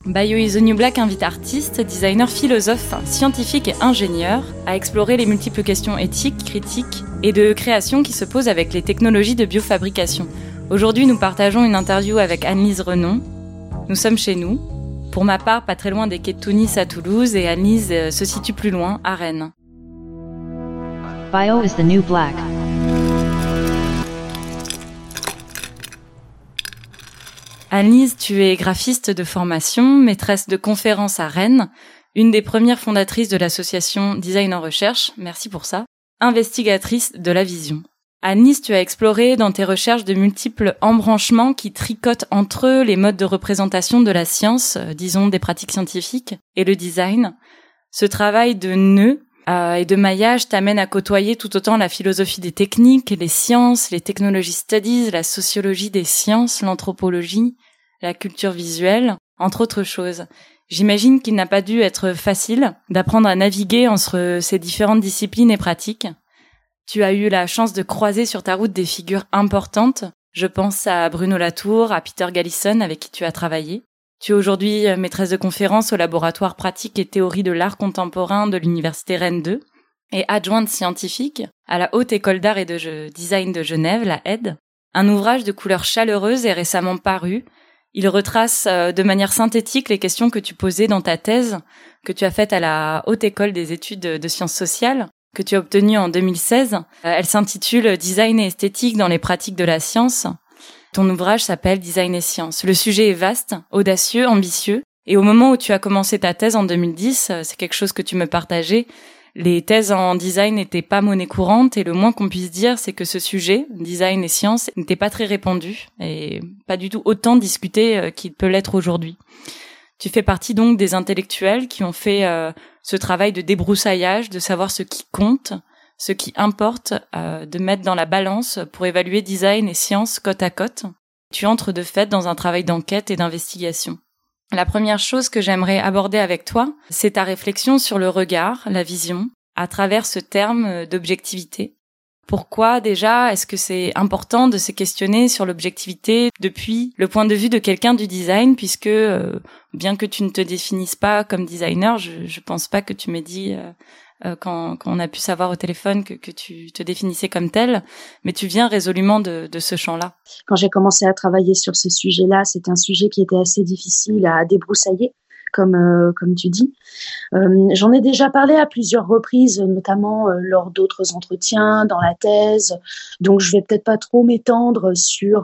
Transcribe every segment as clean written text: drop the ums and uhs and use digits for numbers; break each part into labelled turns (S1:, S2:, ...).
S1: Bio is the New Black invite artistes, designers, philosophes, scientifiques et ingénieurs à explorer les multiples questions éthiques, critiques et de création qui se posent avec les technologies de biofabrication. Aujourd'hui, nous partageons une interview avec Anne-Lise Renon. Nous sommes chez nous. Pour ma part, pas très loin des quais de Tunis à Toulouse, et Anne-Lise se situe plus loin, à Rennes.
S2: Bio is the New Black.
S1: Anne-Lise, tu es graphiste de formation, maîtresse de conférences à Rennes, une des premières fondatrices de l'association Design en Recherche, merci pour ça, investigatrice de la vision. Anne-Lise, tu as exploré dans tes recherches de multiples embranchements qui tricotent entre eux les modes de représentation de la science, disons des pratiques scientifiques, et le design. Ce travail de nœud et de maillage t'amène à côtoyer tout autant la philosophie des techniques, les sciences, les technology studies, la sociologie des sciences, l'anthropologie, la culture visuelle, entre autres choses. J'imagine qu'il n'a pas dû être facile d'apprendre à naviguer entre ces différentes disciplines et pratiques. Tu as eu la chance de croiser sur ta route des figures importantes. Je pense à Bruno Latour, à Peter Galison avec qui tu as travaillé. Tu es aujourd'hui maîtresse de conférences au laboratoire pratique et théorie de l'art contemporain de l'Université Rennes 2 et adjointe scientifique à la Haute École d'Art et de Design de Genève, la HED. Un ouvrage de couleur chaleureuse est récemment paru. Il retrace de manière synthétique les questions que tu posais dans ta thèse que tu as faite à la Haute École des études de sciences sociales, que tu as obtenue en 2016. Elle s'intitule « Design et esthétique dans les pratiques de la science ». Ton ouvrage s'appelle « Design et sciences ». Le sujet est vaste, audacieux, ambitieux. Et au moment où tu as commencé ta thèse en 2010, c'est quelque chose que tu me partageais, les thèses en design n'étaient pas monnaie courante et le moins qu'on puisse dire, c'est que ce sujet, design et sciences, n'était pas très répandu et pas du tout autant discuté qu'il peut l'être aujourd'hui. Tu fais partie donc des intellectuels qui ont fait ce travail de débroussaillage, de savoir ce qui compte, ce qui importe, de mettre dans la balance pour évaluer design et sciences côte à côte. Tu entres de fait dans un travail d'enquête et d'investigation. La première chose que j'aimerais aborder avec toi, c'est ta réflexion sur le regard, la vision, à travers ce terme d'objectivité. Pourquoi déjà est-ce que c'est important de se questionner sur l'objectivité depuis le point de vue de quelqu'un du design, puisque bien que tu ne te définisses pas comme designer, je pense pas que tu m'aies dit quand on a pu savoir au téléphone que tu te définissais comme tel, mais tu viens résolument de ce champ-là.
S3: Quand j'ai commencé à travailler sur ce sujet-là, c'était un sujet qui était assez difficile à débroussailler, comme tu dis. J'en ai déjà parlé à plusieurs reprises, notamment lors d'autres entretiens, dans la thèse, donc je vais peut-être pas trop m'étendre sur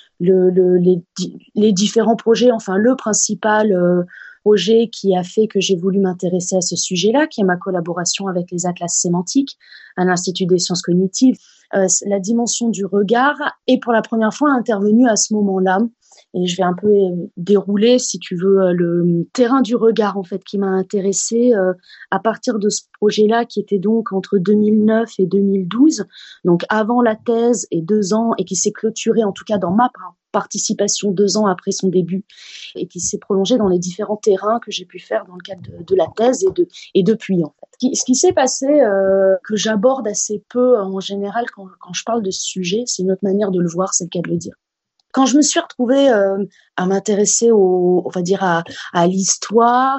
S3: les différents projets, enfin le principal projet qui a fait que j'ai voulu m'intéresser à ce sujet-là, qui est ma collaboration avec les atlas sémantiques à l'Institut des sciences cognitives. La dimension du regard est pour la première fois intervenue à ce moment-là. Et je vais un peu dérouler, si tu veux, le terrain du regard, en fait, qui m'a intéressée à partir de ce projet-là, qui était donc entre 2009 et 2012, donc avant la thèse et 2 ans, et qui s'est clôturé, en tout cas dans ma participation 2 ans après son début, et qui s'est prolongé dans les différents terrains que j'ai pu faire dans le cadre de la thèse et depuis, en fait. Ce qui s'est passé, que j'aborde assez peu en général quand je parle de ce sujet, c'est une autre manière de le voir, c'est le cas de le dire. Quand je me suis retrouvée à m'intéresser on va dire à l'histoire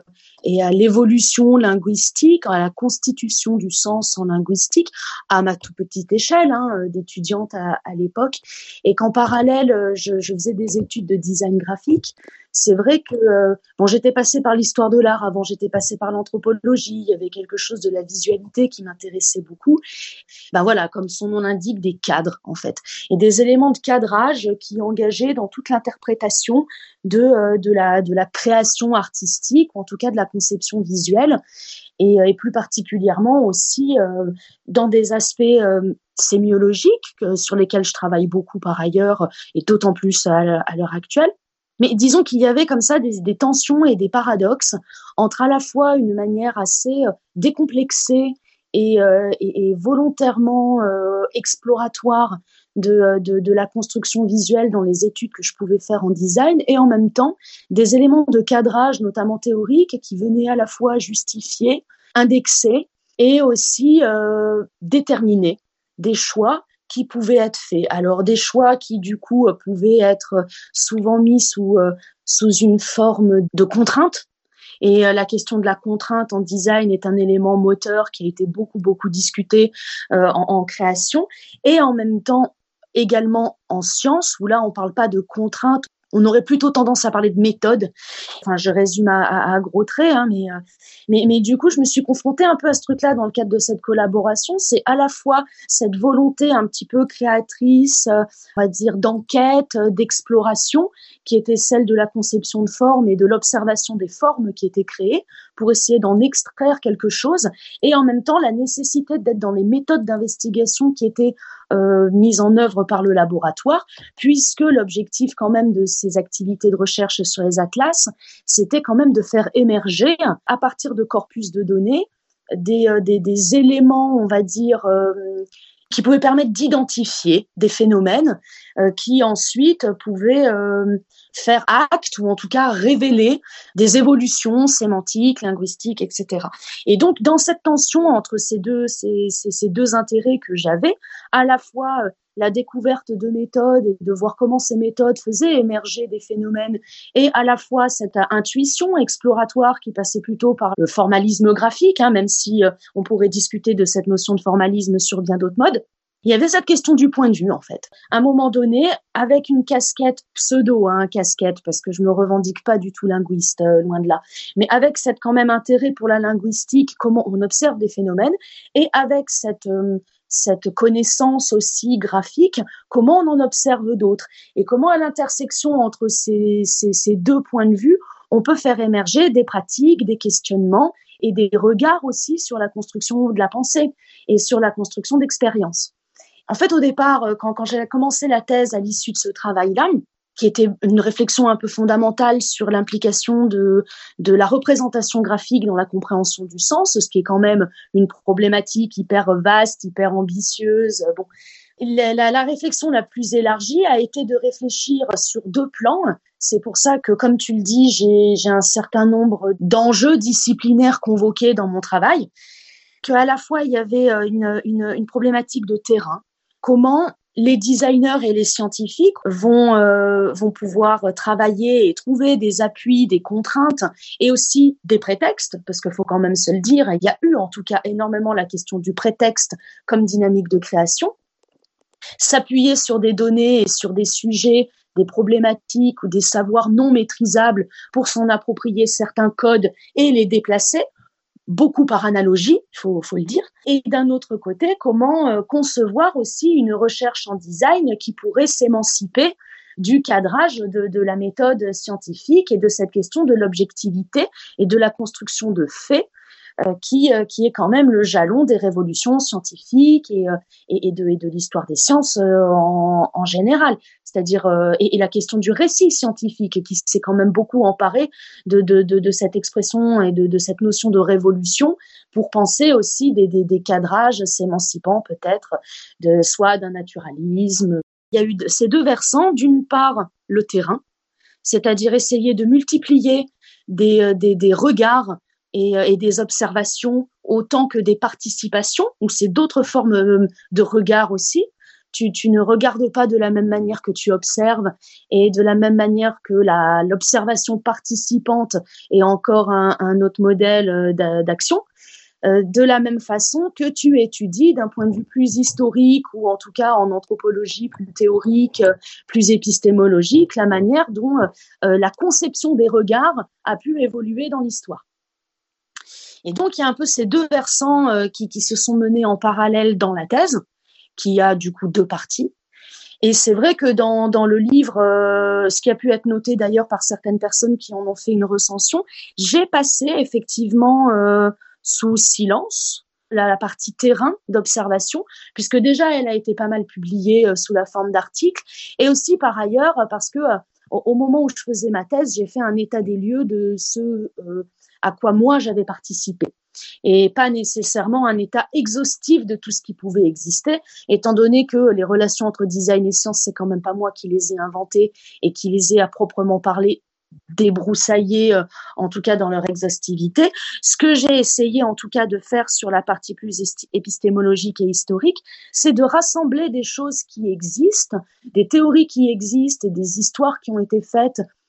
S3: et à l'évolution linguistique, à la constitution du sens en linguistique, à ma toute petite échelle d'étudiante à l'époque, et qu'en parallèle je faisais des études de design graphique, c'est vrai que j'étais passée par l'histoire de l'art avant, j'étais passée par l'anthropologie, il y avait quelque chose de la visualité qui m'intéressait beaucoup. Voilà, comme son nom l'indique, des cadres en fait, et des éléments de cadrage qui engageaient dans toute l'interprétation de la création artistique, ou en tout cas de la conception visuelle, et plus particulièrement aussi dans des aspects sémiologiques sur lesquels je travaille beaucoup par ailleurs, et d'autant plus à l'heure actuelle. Mais disons qu'il y avait comme ça des tensions et des paradoxes entre à la fois une manière assez décomplexée et volontairement exploratoire de la construction visuelle dans les études que je pouvais faire en design, et en même temps des éléments de cadrage, notamment théoriques, qui venaient à la fois justifier, indexer et aussi déterminer des choix qui pouvaient être faits. Alors des choix qui du coup pouvaient être souvent mis sous sous une forme de contrainte. Et la question de la contrainte en design est un élément moteur qui a été beaucoup discuté en création, et en même temps également en sciences, où là on parle pas de contrainte, on aurait plutôt tendance à parler de méthode. Enfin, je résume à gros traits, hein, mais du coup, je me suis confrontée un peu à ce truc-là dans le cadre de cette collaboration. C'est à la fois cette volonté un petit peu créatrice, on va dire d'enquête, d'exploration, qui était celle de la conception de formes et de l'observation des formes qui étaient créées pour essayer d'en extraire quelque chose, et en même temps la nécessité d'être dans les méthodes d'investigation qui étaient mises en œuvre par le laboratoire, puisque l'objectif quand même de ces activités de recherche sur les atlas, c'était quand même de faire émerger, à partir de corpus de données, des éléments, on va dire, qui pouvaient permettre d'identifier des phénomènes qui ensuite pouvaient faire acte, ou en tout cas révéler des évolutions sémantiques, linguistiques, etc. Et donc, dans cette tension entre ces deux intérêts que j'avais, à la fois la découverte de méthodes et de voir comment ces méthodes faisaient émerger des phénomènes, et à la fois cette intuition exploratoire qui passait plutôt par le formalisme graphique, hein, même si on pourrait discuter de cette notion de formalisme sur bien d'autres modes. Il y avait cette question du point de vue, en fait. À un moment donné, avec une casquette pseudo, hein, casquette, parce que je me revendique pas du tout linguiste, loin de là, mais avec cette quand même intérêt pour la linguistique, comment on observe des phénomènes, et avec cette connaissance aussi graphique, comment on en observe d'autres, et comment à l'intersection entre ces deux points de vue, on peut faire émerger des pratiques, des questionnements, et des regards aussi sur la construction de la pensée, et sur la construction d'expériences. En fait, au départ, quand j'ai commencé la thèse à l'issue de ce travail-là, qui était une réflexion un peu fondamentale sur l'implication de la représentation graphique dans la compréhension du sens, ce qui est quand même une problématique hyper vaste, hyper ambitieuse. Bon, la réflexion la plus élargie a été de réfléchir sur deux plans. C'est pour ça que, comme tu le dis, j'ai un certain nombre d'enjeux disciplinaires convoqués dans mon travail. Qu'à la fois, il y avait une problématique de terrain. Comment les designers et les scientifiques vont pouvoir travailler et trouver des appuis, des contraintes, et aussi des prétextes, parce qu'il faut quand même se le dire, il y a eu en tout cas énormément la question du prétexte comme dynamique de création. S'appuyer sur des données et sur des sujets, des problématiques ou des savoirs non maîtrisables pour s'en approprier certains codes et les déplacer, beaucoup par analogie, faut le dire. Et d'un autre côté, comment concevoir aussi une recherche en design qui pourrait s'émanciper du cadrage de la méthode scientifique et de cette question de l'objectivité et de la construction de faits, qui est quand même le jalon des révolutions scientifiques et de l'histoire des sciences en général. C'est-à-dire et la question du récit scientifique qui s'est quand même beaucoup emparé de cette expression et de cette notion de révolution pour penser aussi des cadrages s'émancipant peut-être soit d'un naturalisme. Il y a eu ces deux versants, d'une part le terrain, c'est-à-dire essayer de multiplier des regards et des observations autant que des participations, ou c'est d'autres formes de regard aussi. Tu ne regardes pas de la même manière que tu observes, et de la même manière que l'observation participante est encore un autre modèle d'action. De la même façon que tu étudies d'un point de vue plus historique, ou en tout cas en anthropologie plus théorique, plus épistémologique, la manière dont la conception des regards a pu évoluer dans l'histoire. Et donc, il y a un peu ces deux versants qui se sont menés en parallèle dans la thèse, qui a du coup deux parties. Et c'est vrai que dans le livre, ce qui a pu être noté d'ailleurs par certaines personnes qui en ont fait une recension, j'ai passé effectivement sous silence la partie terrain d'observation, puisque déjà elle a été pas mal publiée sous la forme d'articles, et aussi par ailleurs parce que au moment où je faisais ma thèse, j'ai fait un état des lieux de ce à quoi moi j'avais participé, et pas nécessairement un état exhaustif de tout ce qui pouvait exister, étant donné que les relations entre design et science, c'est quand même pas moi qui les ai inventées et qui les ai à proprement parler débroussaillées, en tout cas dans leur exhaustivité. Ce que j'ai essayé en tout cas de faire sur la partie plus épistémologique et historique, c'est de rassembler des choses qui existent, des théories qui existent et des histoires qui ont été faites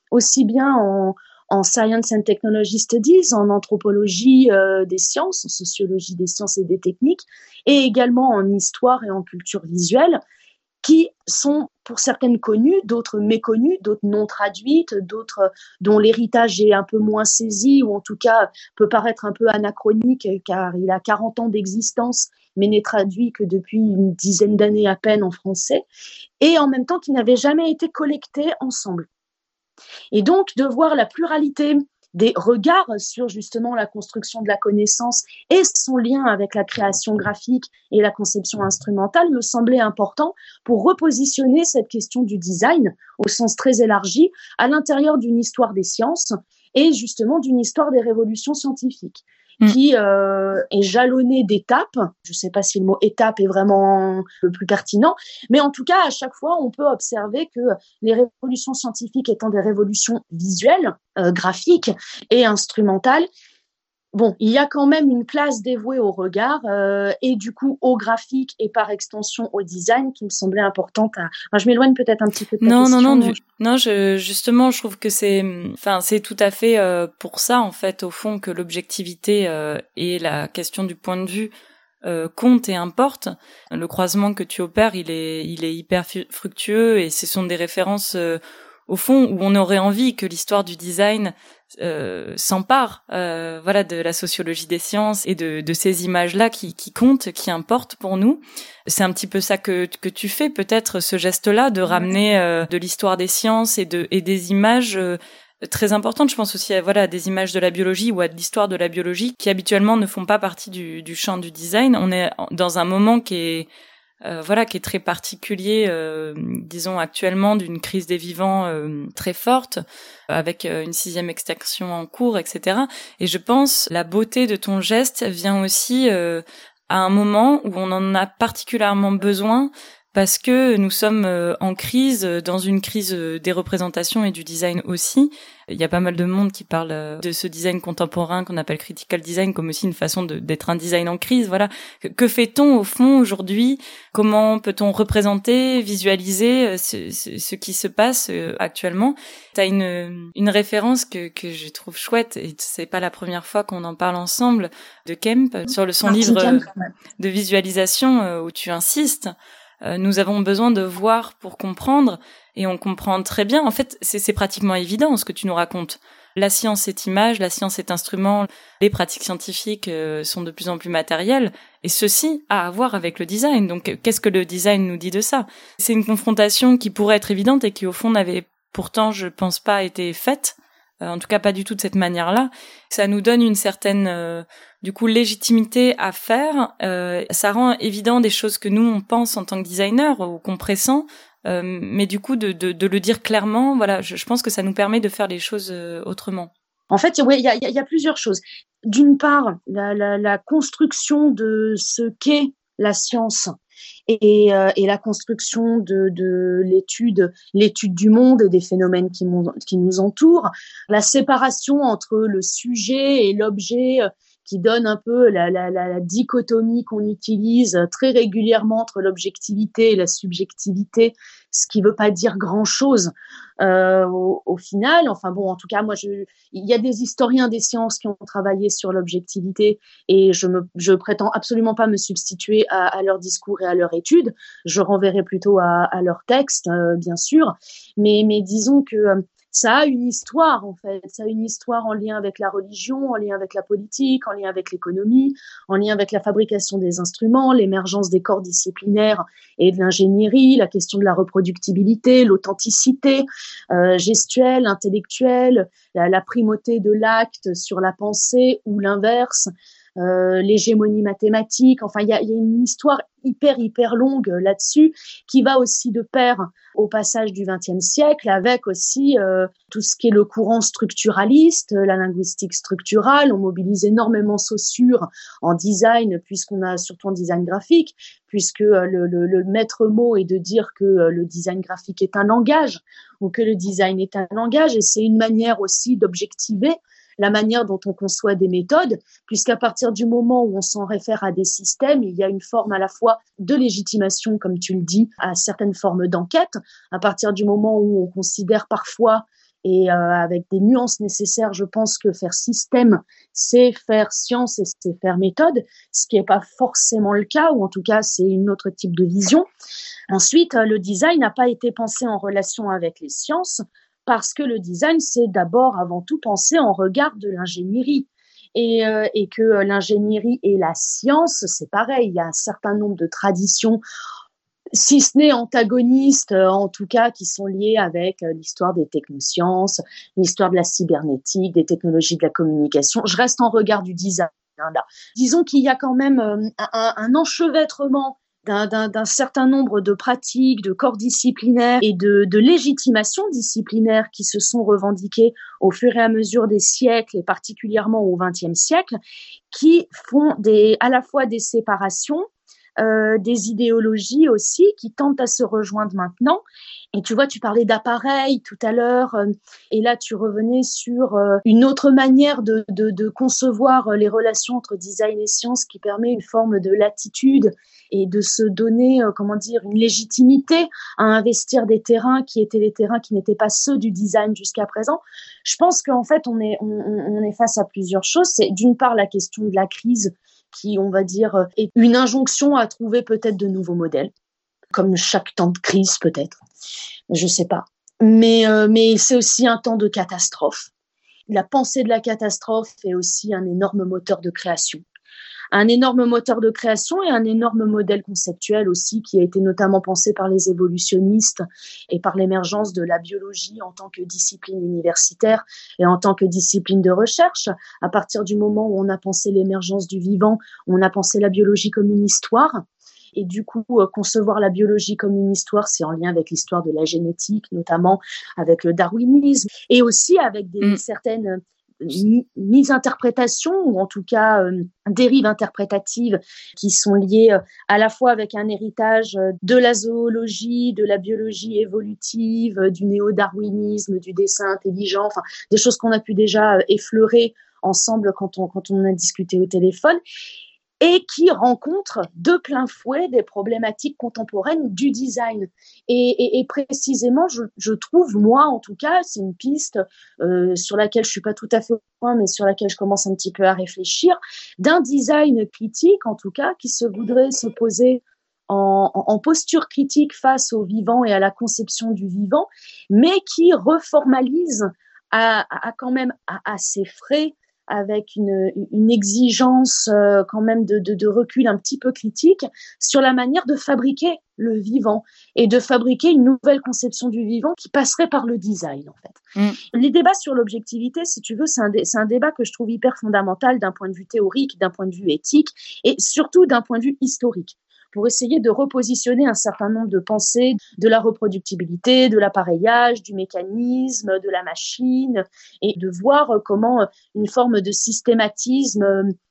S3: aussi bien en Science and Technology Studies, en anthropologie des sciences, en sociologie des sciences et des techniques, et également en histoire et en culture visuelle, qui sont pour certaines connues, d'autres méconnues, d'autres non traduites, d'autres dont l'héritage est un peu moins saisi, ou en tout cas peut paraître un peu anachronique, car il a 40 ans d'existence, mais n'est traduit que depuis une dizaine d'années à peine en français, et en même temps qui n'avaient jamais été collectés ensemble. Et donc, de voir la pluralité des regards sur justement la construction de la connaissance et son lien avec la création graphique et la conception instrumentale me semblait important pour repositionner cette question du design au sens très élargi à l'intérieur d'une histoire des sciences et justement d'une histoire des révolutions scientifiques qui est jalonnée d'étapes. Je ne sais pas si le mot étape est vraiment le plus pertinent, mais en tout cas, à chaque fois, on peut observer que les révolutions scientifiques étant des révolutions visuelles, graphiques et instrumentales, bon, il y a quand même une place dévouée au regard et du coup au graphique et par extension au design qui me semblait importante. Enfin, je m'éloigne peut-être un petit peu de ta question.
S1: Non, justement, je trouve que c'est tout à fait pour ça en fait au fond que l'objectivité et la question du point de vue compte et importe. Le croisement que tu opères, il est hyper fructueux et ce sont des références au fond où on aurait envie que l'histoire du design s'empare de la sociologie des sciences et de ces images-là qui comptent, qui importent pour nous. C'est un petit peu ça que tu fais, peut-être, ce geste-là de ramener de l'histoire des sciences et des images très importantes. Je pense aussi à des images de la biologie ou à de l'histoire de la biologie qui habituellement ne font pas partie du champ du design. On est dans un moment qui est très particulier, disons actuellement, d'une crise des vivants très forte, avec une 6e extinction en cours, etc. Et je pense la beauté de ton geste vient aussi à un moment où on en a particulièrement besoin, parce que nous sommes en crise, dans une crise des représentations et du design aussi. Il y a pas mal de monde qui parle de ce design contemporain qu'on appelle critical design comme aussi une façon d'être un design en crise. Voilà. Que fait-on au fond aujourd'hui? Comment peut-on représenter, visualiser ce qui se passe actuellement? T'as une référence que je trouve chouette, et c'est pas la première fois qu'on en parle ensemble, de Kemp, sur son livre de visualisation où tu insistes. Nous avons besoin de voir pour comprendre, et on comprend très bien. En fait, c'est pratiquement évident ce que tu nous racontes. La science est image, la science est instrument, les pratiques scientifiques sont de plus en plus matérielles, et ceci a à voir avec le design. Donc, qu'est-ce que le design nous dit de ça? C'est une confrontation qui pourrait être évidente et qui, au fond, n'avait pourtant, je pense pas, été faite. En tout cas, pas du tout de cette manière-là. Ça nous donne une certaine légitimité à faire. Ça rend évident des choses que nous on pense en tant que designer ou qu'on pressent, mais du coup de le dire clairement, voilà, je pense que ça nous permet de faire les choses autrement.
S3: En fait, oui, il y a plusieurs choses. D'une part, la construction de ce qu'est la science et la construction de l'étude du monde et des phénomènes qui nous entourent, la séparation entre le sujet et l'objet qui donne un peu la dichotomie qu'on utilise très régulièrement entre l'objectivité et la subjectivité, ce qui veut pas dire grand-chose au final. Enfin bon, en tout cas, il y a des historiens des sciences qui ont travaillé sur l'objectivité et je prétends absolument pas me substituer à leur discours et à leur étude. Je renverrai plutôt à leur texte, bien sûr. Mais disons que ça a une histoire, en fait. Ça a une histoire en lien avec la religion, en lien avec la politique, en lien avec l'économie, en lien avec la fabrication des instruments, l'émergence des corps disciplinaires et de l'ingénierie, la question de la reproductibilité, l'authenticité gestuelle, intellectuelle, la primauté de l'acte sur la pensée ou l'inverse. L'hégémonie mathématique, enfin il y a une histoire hyper longue là-dessus qui va aussi de pair au passage du XXe siècle avec aussi tout ce qui est le courant structuraliste, la linguistique structurale. On mobilise énormément Saussure en design, puisqu'on a surtout en design graphique, puisque le maître mot est de dire que le design graphique est un langage ou que le design est un langage, et c'est une manière aussi d'objectiver la manière dont on conçoit des méthodes, puisqu'à partir du moment où on s'en réfère à des systèmes, il y a une forme à la fois de légitimation, comme tu le dis, à certaines formes d'enquête. À partir du moment où on considère parfois et avec des nuances nécessaires. Je pense que faire système, c'est faire science et c'est faire méthode, ce qui n'est pas forcément le cas, ou en tout cas, c'est une autre type de vision. Ensuite, le design n'a pas été pensé en relation avec les sciences, parce que le design, c'est d'abord, avant tout, pensé en regard de l'ingénierie. Et que l'ingénierie et la science, c'est pareil, il y a un certain nombre de traditions, si ce n'est antagonistes, en tout cas, qui sont liées avec l'histoire des technosciences, l'histoire de la cybernétique, des technologies de la communication. Je reste en regard du design, là. Disons qu'il y a quand même un enchevêtrement d'un certain nombre de pratiques, de corps disciplinaires et de légitimations disciplinaires qui se sont revendiquées au fur et à mesure des siècles, et particulièrement au XXe siècle, qui font à la fois des séparations, des idéologies aussi qui tentent à se rejoindre maintenant. Et tu vois, tu parlais d'appareil tout à l'heure, et là tu revenais sur une autre manière de concevoir les relations entre design et science qui permet une forme de latitude et de se donner, une légitimité à investir des terrains qui étaient les terrains qui n'étaient pas ceux du design jusqu'à présent. Je pense qu'en fait, on est face à plusieurs choses. C'est d'une part la question de la crise qui, on va dire, est une injonction à trouver peut-être de nouveaux modèles, comme chaque temps de crise peut-être, je sais pas. Mais c'est aussi un temps de catastrophe. La pensée de la catastrophe est aussi un énorme moteur de création. Un énorme moteur de création et un énorme modèle conceptuel aussi qui a été notamment pensé par les évolutionnistes et par l'émergence de la biologie en tant que discipline universitaire et en tant que discipline de recherche. À partir du moment où on a pensé l'émergence du vivant, on a pensé la biologie comme une histoire. Et du coup, concevoir la biologie comme une histoire, c'est en lien avec l'histoire de la génétique, notamment avec le darwinisme et aussi avec certaines misinterprétations ou en tout cas dérives interprétatives qui sont liées à la fois avec un héritage de la zoologie, de la biologie évolutive, du néo-darwinisme, du dessin intelligent, enfin des choses qu'on a pu déjà effleurer ensemble quand on a discuté au téléphone, et qui rencontre de plein fouet des problématiques contemporaines du design. Et précisément, je trouve, moi en tout cas, c'est une piste sur laquelle je suis pas tout à fait au point, mais sur laquelle je commence un petit peu à réfléchir, d'un design critique en tout cas, qui se voudrait se poser en posture critique face au vivant et à la conception du vivant, mais qui reformalise quand même à ses frais, avec une exigence quand même de recul un petit peu critique sur la manière de fabriquer le vivant et de fabriquer une nouvelle conception du vivant qui passerait par le design en fait. Les débats sur l'objectivité, si tu veux, c'est un débat que je trouve hyper fondamental d'un point de vue théorique, d'un point de vue éthique et surtout d'un point de vue historique, pour essayer de repositionner un certain nombre de pensées de la reproductibilité, de l'appareillage, du mécanisme, de la machine, et de voir comment une forme de systématisme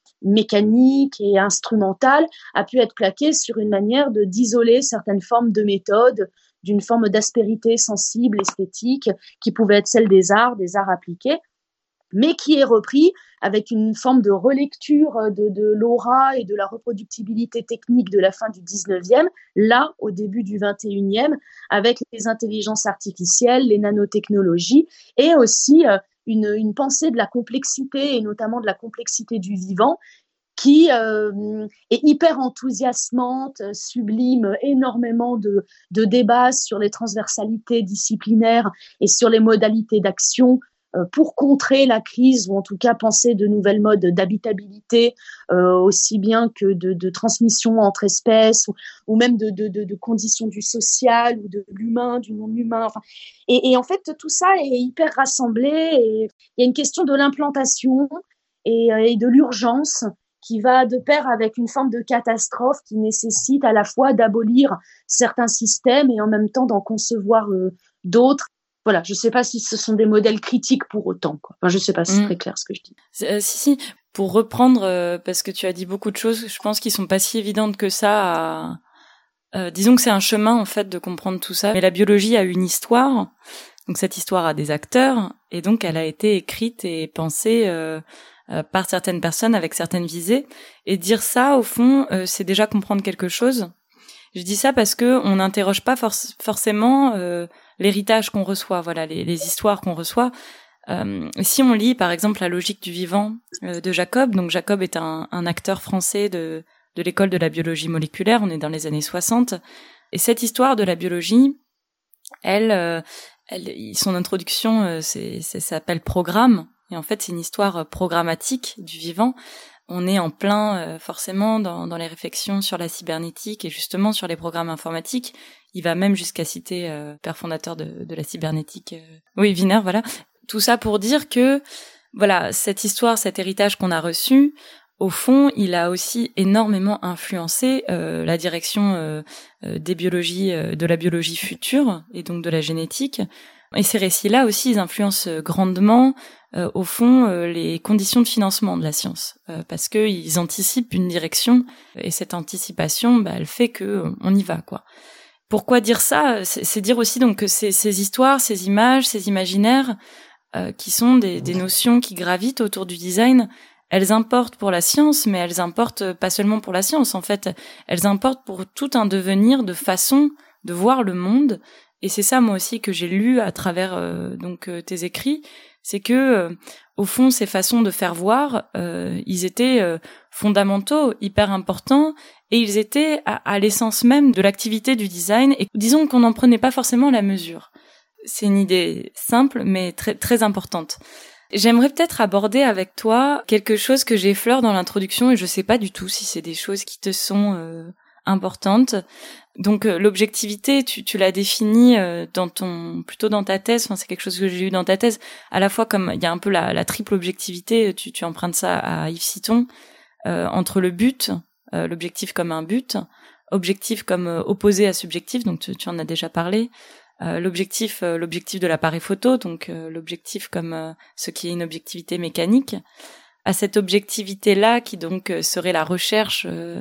S3: mécanique et instrumental a pu être plaquée sur une manière d'isoler certaines formes de méthodes d'une forme d'aspérité sensible, esthétique, qui pouvait être celle des arts appliqués, mais qui est repris avec une forme de relecture de l'aura et de la reproductibilité technique de la fin du 19e, là, au début du 21e, avec les intelligences artificielles, les nanotechnologies, et aussi une pensée de la complexité, et notamment de la complexité du vivant, qui est hyper enthousiasmante, sublime énormément de débats sur les transversalités disciplinaires et sur les modalités d'action, pour contrer la crise, ou en tout cas penser de nouvelles modes d'habitabilité, aussi bien que de transmission entre espèces, ou même de conditions du social, ou de l'humain, du non-humain. Enfin, et en fait, tout ça est hyper rassemblé, et il y a une question de l'implantation et de l'urgence qui va de pair avec une forme de catastrophe qui nécessite à la fois d'abolir certains systèmes et en même temps d'en concevoir d'autres. Voilà, je ne sais pas si ce sont des modèles critiques pour autant, quoi. Enfin, je ne sais pas si c'est très clair ce que je dis.
S1: Si. Pour reprendre, parce que tu as dit beaucoup de choses, je pense qu'ils sont pas si évidentes que ça. Disons que c'est un chemin en fait de comprendre tout ça. Mais la biologie a une histoire, donc cette histoire a des acteurs, et donc elle a été écrite et pensée par certaines personnes avec certaines visées. Et dire ça, au fond, c'est déjà comprendre quelque chose. Je dis ça parce que on n'interroge pas forcément l'héritage qu'on reçoit, voilà, les histoires qu'on reçoit. Si on lit par exemple La logique du vivant de Jacob, donc Jacob est un acteur français de l'école de la biologie moléculaire, on est dans les années 60, et cette histoire de la biologie, son introduction, ça s'appelle Programme, et en fait c'est une histoire programmatique du vivant. On est en plein forcément dans les réflexions sur la cybernétique et justement sur les programmes informatiques. Il va même jusqu'à citer père fondateur de la cybernétique, Wiener, voilà. Tout ça pour dire que voilà, cette histoire, cet héritage qu'on a reçu, au fond, il a aussi énormément influencé la direction des biologies, de la biologie future et donc de la génétique. Et ces récits-là aussi, ils influencent grandement, au fond, les conditions de financement de la science, parce que ils anticipent une direction, et cette anticipation, elle fait que on y va, quoi. Pourquoi dire ça ? C'est dire aussi donc que ces histoires, ces images, ces imaginaires, qui sont des notions qui gravitent autour du design, elles importent pour la science, mais elles importent pas seulement pour la science. En fait, elles importent pour tout un devenir de façon de voir le monde. Et c'est ça, moi aussi, que j'ai lu à travers tes écrits, c'est que au fond, ces façons de faire voir, ils étaient fondamentaux, hyper importants, et ils étaient à l'essence même de l'activité du design. Et disons qu'on n'en prenait pas forcément la mesure. C'est une idée simple, mais très très importante. J'aimerais peut-être aborder avec toi quelque chose que j'effleure dans l'introduction, et je sais pas du tout si c'est des choses qui te sont importantes. Donc l'objectivité, tu l'as définie plutôt dans ta thèse. Enfin, c'est quelque chose que j'ai lu dans ta thèse. À la fois comme il y a un peu la triple objectivité, tu empruntes ça à Yves Citon, entre le but, l'objectif comme un but, objectif comme opposé à subjectif. Donc tu en as déjà parlé. L'objectif de l'appareil photo, donc l'objectif comme ce qui est une objectivité mécanique. À cette objectivité-là, qui donc serait la recherche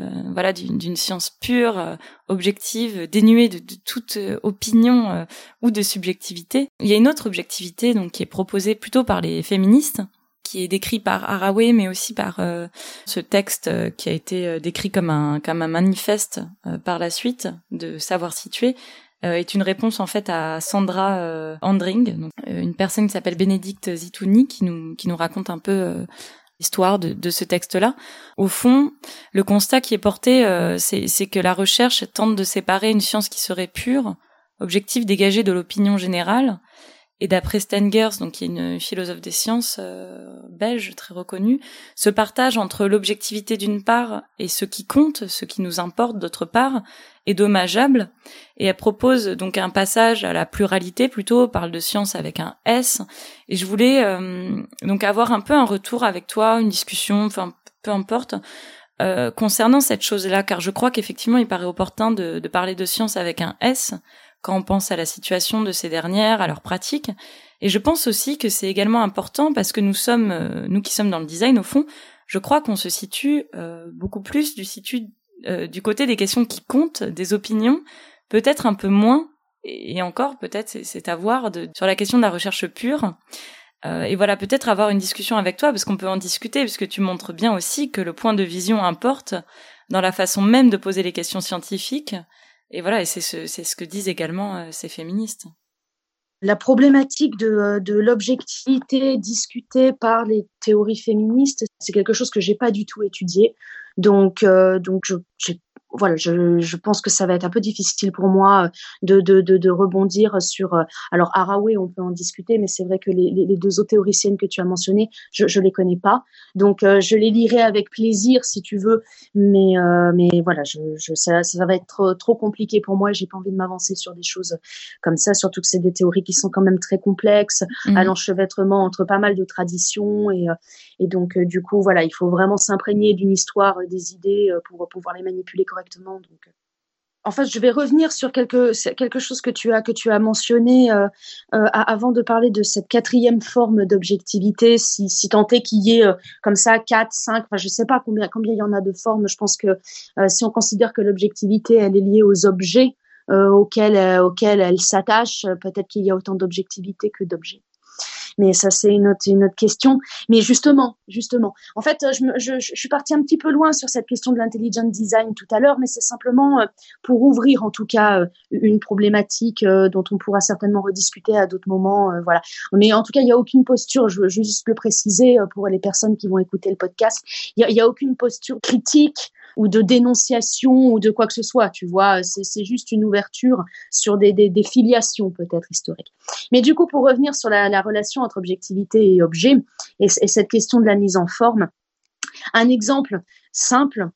S1: d'une science pure, objective, dénuée de toute opinion ou de subjectivité. Il y a une autre objectivité donc qui est proposée plutôt par les féministes, qui est décrit par Haraway, mais aussi par ce texte qui a été décrit comme un manifeste par la suite de Savoir situer, est une réponse en fait à Sandra Andring, donc, une personne qui s'appelle Bénédicte Zitouni, qui nous raconte un peu l'histoire de ce texte-là. Au fond, le constat qui est porté, c'est que la recherche tente de séparer une science qui serait pure, objective, dégagée de l'opinion générale. Et d'après Stengers, donc qui est une philosophe des sciences belge très reconnue, ce partage entre l'objectivité d'une part et ce qui compte, ce qui nous importe d'autre part, est dommageable. Et elle propose donc un passage à la pluralité, plutôt parle de science avec un S. Et je voulais donc avoir un peu un retour avec toi, une discussion, enfin peu importe, concernant cette chose-là, car je crois qu'effectivement il paraît opportun de parler de science avec un S, quand on pense à la situation de ces dernières, à leurs pratiques. Et je pense aussi que c'est également important parce que nous qui sommes dans le design, au fond, je crois qu'on se situe beaucoup plus du côté des questions qui comptent, des opinions, peut-être un peu moins, et encore peut-être c'est à voir sur la question de la recherche pure. Et voilà, peut-être avoir une discussion avec toi, parce qu'on peut en discuter, puisque tu montres bien aussi que le point de vision importe dans la façon même de poser les questions scientifiques. Et voilà, et c'est ce que disent également ces féministes.
S3: La problématique de l'objectivité discutée par les théories féministes, c'est quelque chose que j'ai pas du tout étudié. Donc je pense que ça va être un peu difficile pour moi de rebondir sur. Alors Haraway, on peut en discuter, mais c'est vrai que les deux autres théoriciennes que tu as mentionnées, je les connais pas. Donc je les lirai avec plaisir si tu veux, mais voilà, ça va être trop compliqué pour moi. J'ai pas envie de m'avancer sur des choses comme ça, surtout que c'est des théories qui sont quand même très complexes, à l'enchevêtrement entre pas mal de traditions et donc du coup voilà, il faut vraiment s'imprégner d'une histoire, des idées pour pouvoir les manipuler correctement. Donc, en fait, je vais revenir sur quelque chose que tu as mentionné avant de parler de cette quatrième forme d'objectivité, si tant est qu'il y ait comme ça 4, 5, enfin je sais pas combien il y en a de formes. Je pense que si on considère que l'objectivité elle est liée aux objets auxquels elle s'attache, peut-être qu'il y a autant d'objectivité que d'objets. Mais ça, c'est une autre question. Mais justement, en fait, je suis partie un petit peu loin sur cette question de l'intelligent design tout à l'heure, mais c'est simplement pour ouvrir, en tout cas, une problématique dont on pourra certainement rediscuter à d'autres moments. Voilà. Mais en tout cas, il n'y a aucune posture, je veux juste le préciser pour les personnes qui vont écouter le podcast, il y a aucune posture critique ou de dénonciation ou de quoi que ce soit, tu vois. C'est juste une ouverture sur des filiations peut-être historiques. Mais du coup, pour revenir sur la relation entre objectivité et objet, et cette question de la mise en forme, un exemple simple,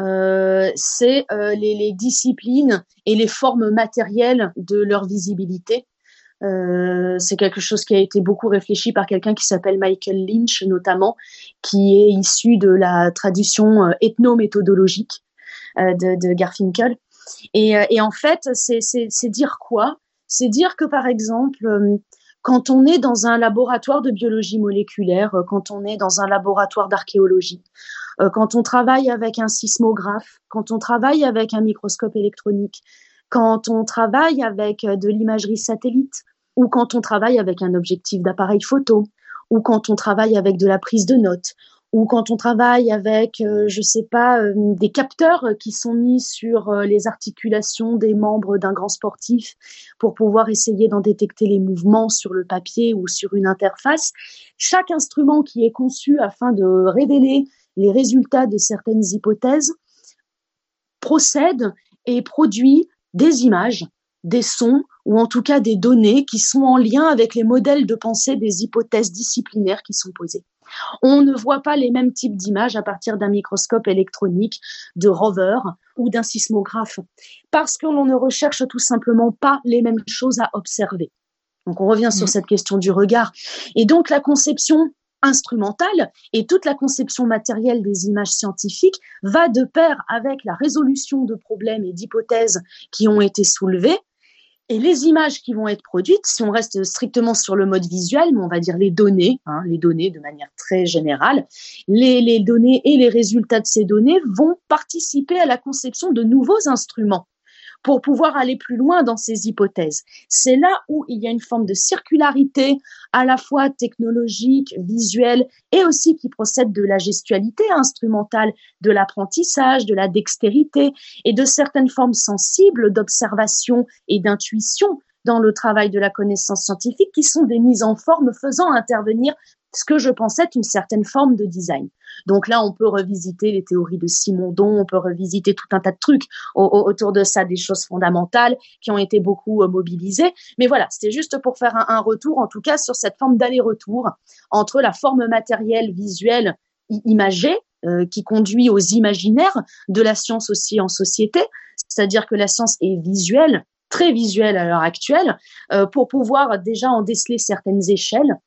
S3: c'est les disciplines et les formes matérielles de leur visibilité. C'est quelque chose qui a été beaucoup réfléchi par quelqu'un qui s'appelle Michael Lynch notamment, qui est issu de la tradition ethnométhodologique de Garfinkel. Et en fait, c'est dire quoi ? C'est dire que par exemple, quand on est dans un laboratoire de biologie moléculaire, quand on est dans un laboratoire d'archéologie, quand on travaille avec un sismographe, quand on travaille avec un microscope électronique, quand on travaille avec de l'imagerie satellite, ou quand on travaille avec un objectif d'appareil photo, ou quand on travaille avec de la prise de notes, ou quand on travaille avec, des capteurs qui sont mis sur les articulations des membres d'un grand sportif pour pouvoir essayer d'en détecter les mouvements sur le papier ou sur une interface. Chaque instrument qui est conçu afin de révéler les résultats de certaines hypothèses procède et produit des images, des sons ou en tout cas des données qui sont en lien avec les modèles de pensée des hypothèses disciplinaires qui sont posées. On ne voit pas les mêmes types d'images à partir d'un microscope électronique, de rover ou d'un sismographe, parce que l'on ne recherche tout simplement pas les mêmes choses à observer. Donc on revient sur cette question du regard. Et donc la conception instrumentale et toute la conception matérielle des images scientifiques va de pair avec la résolution de problèmes et d'hypothèses qui ont été soulevées. Et les images qui vont être produites, si on reste strictement sur le mode visuel, mais on va dire les données de manière très générale, les données et les résultats de ces données vont participer à la conception de nouveaux instruments pour pouvoir aller plus loin dans ces hypothèses. C'est là où il y a une forme de circularité à la fois technologique, visuelle et aussi qui procède de la gestualité instrumentale, de l'apprentissage, de la dextérité et de certaines formes sensibles d'observation et d'intuition dans le travail de la connaissance scientifique qui sont des mises en forme faisant intervenir ce que je pensais être une certaine forme de design. Donc là, on peut revisiter les théories de Simondon, on peut revisiter tout un tas de trucs autour de ça, des choses fondamentales qui ont été beaucoup mobilisées. Mais voilà, c'était juste pour faire un retour, en tout cas, sur cette forme d'aller-retour entre la forme matérielle, visuelle, imagée, qui conduit aux imaginaires de la science aussi en société, c'est-à-dire que la science est visuelle, très visuelle à l'heure actuelle, pour pouvoir déjà en déceler certaines échelles,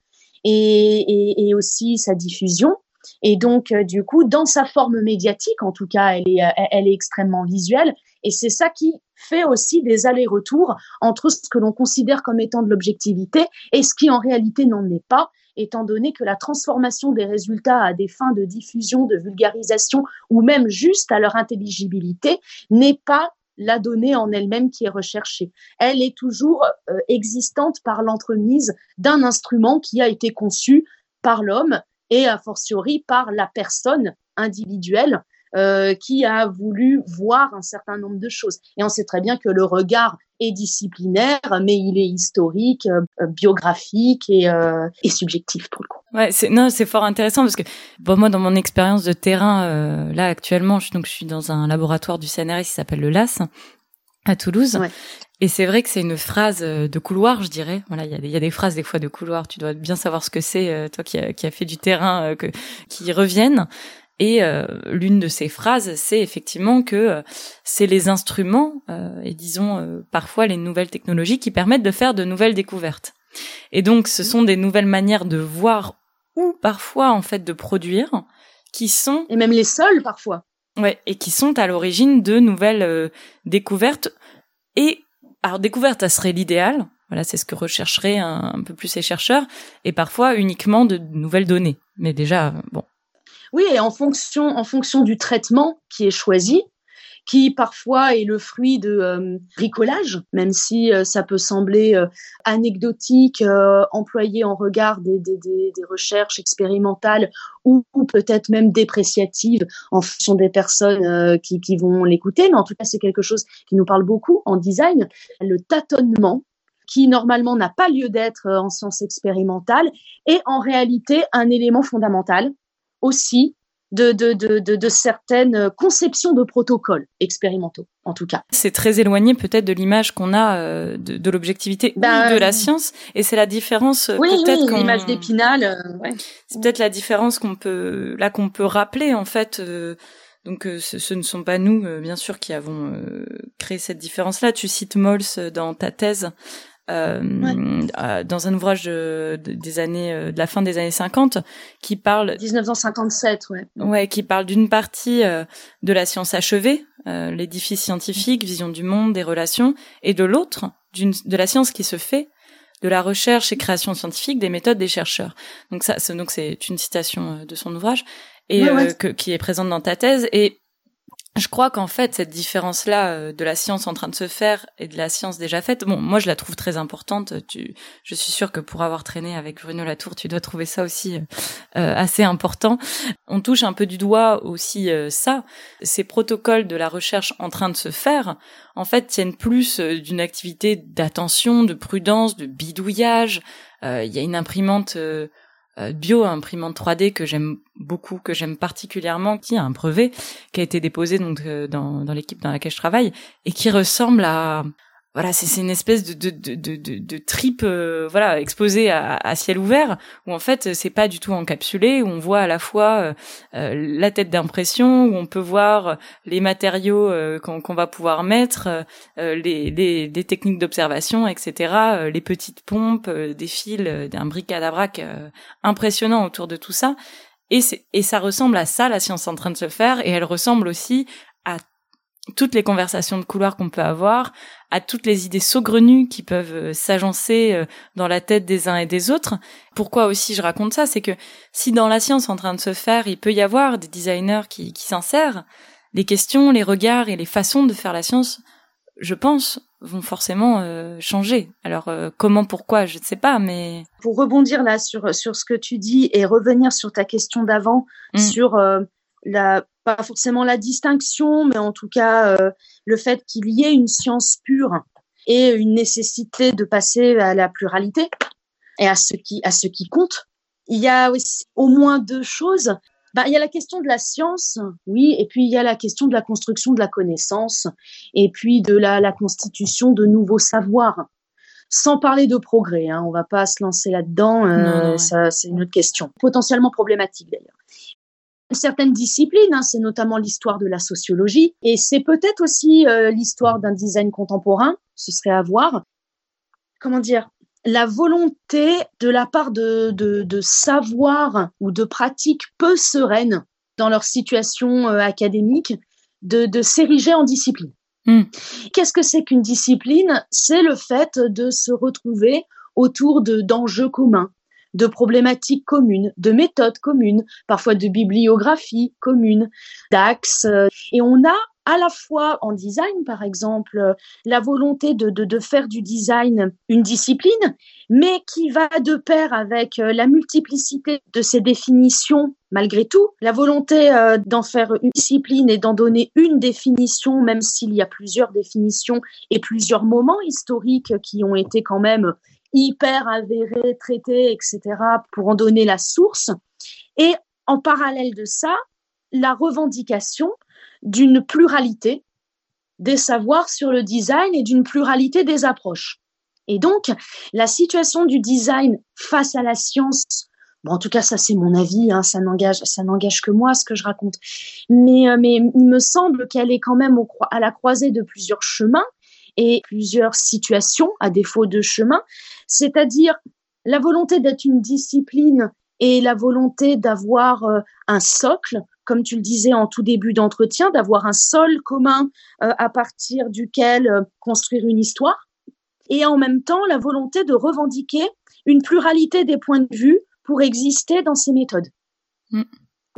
S3: et aussi sa diffusion. Et donc, du coup, dans sa forme médiatique, en tout cas, elle est extrêmement visuelle. Et c'est ça qui fait aussi des allers-retours entre ce que l'on considère comme étant de l'objectivité et ce qui en réalité n'en est pas, étant donné que la transformation des résultats à des fins de diffusion, de vulgarisation ou même juste à leur intelligibilité n'est pas la donnée en elle-même qui est recherchée. Elle est toujours existante par l'entremise d'un instrument qui a été conçu par l'homme et a fortiori par la personne individuelle qui a voulu voir un certain nombre de choses. Et on sait très bien que le regard est disciplinaire, mais il est historique, biographique et subjectif pour le coup.
S1: Ouais, c'est fort intéressant parce que moi, dans mon expérience de terrain, là actuellement, je suis dans un laboratoire du CNRS qui s'appelle le LAS à Toulouse. Ouais. Et c'est vrai que c'est une phrase de couloir, je dirais. Voilà, il y a des phrases des fois de couloir. Tu dois bien savoir ce que c'est, toi qui a fait du terrain, qui reviennent. Et l'une de ces phrases, c'est effectivement que c'est les instruments et disons parfois les nouvelles technologies qui permettent de faire de nouvelles découvertes. Et donc, ce sont des nouvelles manières de voir ou parfois en fait de produire qui sont
S3: et même les seules parfois.
S1: Ouais, et qui sont à l'origine de nouvelles découvertes. Et alors découverte, ça serait l'idéal. Voilà, c'est ce que rechercheraient un peu plus ces chercheurs. Et parfois uniquement de nouvelles données. Mais déjà, bon.
S3: Oui, et en fonction du traitement qui est choisi, qui parfois est le fruit de bricolage, même si ça peut sembler anecdotique, employé en regard des recherches expérimentales ou peut-être même dépréciatives en fonction des personnes qui vont l'écouter. Mais en tout cas, c'est quelque chose qui nous parle beaucoup en design. Le tâtonnement, qui normalement n'a pas lieu d'être en sciences expérimentales, est en réalité un élément fondamental aussi de certaines conceptions de protocoles expérimentaux, en tout cas.
S1: C'est très éloigné peut-être de l'image qu'on a de l'objectivité ou de la science, et c'est la différence peut-être
S3: l'image d'Épinal. Ouais.
S1: C'est peut-être la différence qu'on peut rappeler en fait. Donc ce ne sont pas nous, bien sûr, qui avons créé cette différence-là. Tu cites Mols dans ta thèse. Dans un ouvrage des années de la fin des années 50 qui parle
S3: 1957
S1: qui parle d'une partie de la science achevée, l'édifice scientifique, vision du monde, des relations, et de l'autre de la science qui se fait, de la recherche et création scientifique, des méthodes des chercheurs. Donc c'est une citation de son ouvrage et qui est présente dans ta thèse. Et je crois qu'en fait, cette différence-là de la science en train de se faire et de la science déjà faite, bon, moi je la trouve très importante. Je suis sûre que pour avoir traîné avec Bruno Latour, tu dois trouver ça aussi assez important. On touche un peu du doigt aussi ça. Ces protocoles de la recherche en train de se faire, en fait, tiennent plus d'une activité d'attention, de prudence, de bidouillage. Il y a une imprimante imprimante 3D que j'aime beaucoup, que j'aime particulièrement, qui a un brevet qui a été déposé donc dans l'équipe dans laquelle je travaille et qui ressemble à c'est une espèce de tripe exposée à ciel ouvert, où en fait c'est pas du tout encapsulé, où on voit à la fois la tête d'impression, où on peut voir les matériaux qu'on va pouvoir mettre, les techniques d'observation, etc., les petites pompes, des fils, un bric-à-brac impressionnant autour de tout ça, et ça ressemble à ça, la science en train de se faire, et elle ressemble aussi à toutes les conversations de couloir qu'on peut avoir, à toutes les idées saugrenues qui peuvent s'agencer dans la tête des uns et des autres. Pourquoi aussi je raconte ça, c'est que si dans la science en train de se faire, il peut y avoir des designers qui s'insèrent, les questions, les regards et les façons de faire la science, je pense, vont forcément changer. Alors comment, pourquoi, je ne sais pas, mais...
S3: Pour rebondir là sur ce que tu dis et revenir sur ta question d'avant, sur pas forcément la distinction, mais en tout cas le fait qu'il y ait une science pure et une nécessité de passer à la pluralité et à ce qui compte. Il y a aussi au moins deux choses. Il y a la question de la science, oui, et puis il y a la question de la construction de la connaissance, et puis de la constitution de nouveaux savoirs. Sans parler de progrès, hein, on va pas se lancer là-dedans, ça c'est une autre question, potentiellement problématique d'ailleurs. Certaines disciplines, c'est notamment l'histoire de la sociologie, et c'est peut-être aussi l'histoire d'un design contemporain, ce serait à voir. Comment dire, la volonté de la part de savoir ou de pratiques peu sereines dans leur situation académique, de s'ériger en discipline. Qu'est-ce que c'est qu'une discipline ? C'est le fait de se retrouver autour d'enjeux communs, de problématiques communes, de méthodes communes, parfois de bibliographie commune, d'axes. Et on a à la fois en design, par exemple, la volonté de faire du design une discipline, mais qui va de pair avec la multiplicité de ses définitions, malgré tout, la volonté d'en faire une discipline et d'en donner une définition, même s'il y a plusieurs définitions et plusieurs moments historiques qui ont été quand même hyper avérés, traités, etc., pour en donner la source. Et en parallèle de ça, la revendication d'une pluralité des savoirs sur le design et d'une pluralité des approches. Et donc, la situation du design face à la science, bon, en tout cas, ça c'est mon avis, hein, ça n'engage que moi ce que je raconte, mais il me semble qu'elle est quand même à la croisée de plusieurs chemins et plusieurs situations, à défaut de chemin, c'est-à-dire la volonté d'être une discipline et la volonté d'avoir un socle, comme tu le disais en tout début d'entretien, d'avoir un sol commun à partir duquel construire une histoire, et en même temps la volonté de revendiquer une pluralité des points de vue pour exister dans ces méthodes.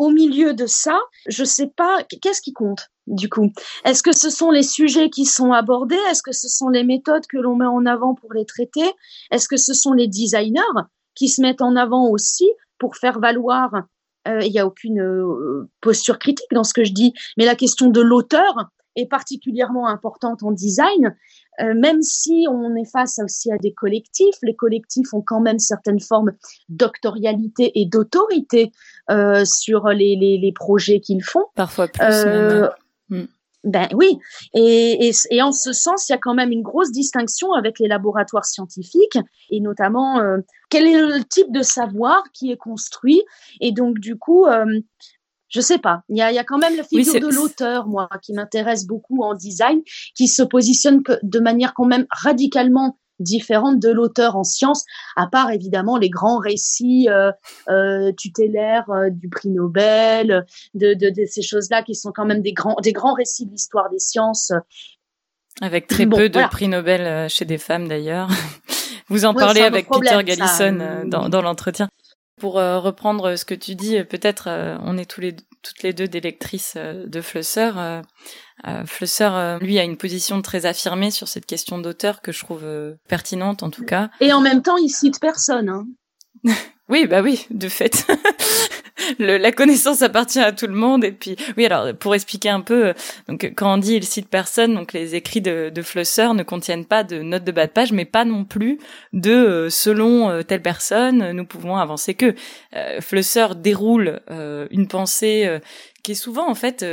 S3: au milieu de ça, je sais pas, qu'est-ce qui compte du coup? Est-ce que ce sont les sujets qui sont abordés? Est-ce que ce sont les méthodes que l'on met en avant pour les traiter? Est-ce que ce sont les designers qui se mettent en avant aussi pour faire valoir, il y a aucune posture critique dans ce que je dis, mais la question de l'auteur est particulièrement importante en design, même si on est face aussi à des collectifs. Les collectifs ont quand même certaines formes d'autorialité et d'autorité sur les projets qu'ils font.
S1: Parfois plus même.
S3: Ben oui, et en ce sens, il y a quand même une grosse distinction avec les laboratoires scientifiques, et notamment quel est le type de savoir qui est construit, et donc du coup, je sais pas, il y a quand même la figure de l'auteur, moi, qui m'intéresse beaucoup en design, qui se positionne de manière quand même radicalement différente de l'auteur en sciences, à part évidemment les grands récits tutélaires du prix Nobel, de ces choses-là qui sont quand même des grands récits de l'histoire des sciences.
S1: Avec très peu de prix Nobel chez des femmes d'ailleurs. Vous en parlez avec Peter Gallison dans l'entretien. Pour reprendre ce que tu dis, peut-être on est toutes les deux des lectrices de Flusser. Flusser, lui, a une position très affirmée sur cette question d'auteur que je trouve pertinente en tout cas.
S3: Et en même temps, il cite personne. Hein.
S1: Oui, bah oui, de fait. La connaissance appartient à tout le monde. Et puis, oui, alors, pour expliquer un peu, donc, quand on dit il cite personne, donc les écrits de Flusser ne contiennent pas de notes de bas de page, mais pas non plus de selon telle personne, nous pouvons avancer que. Flusser déroule une pensée qui est souvent, en fait,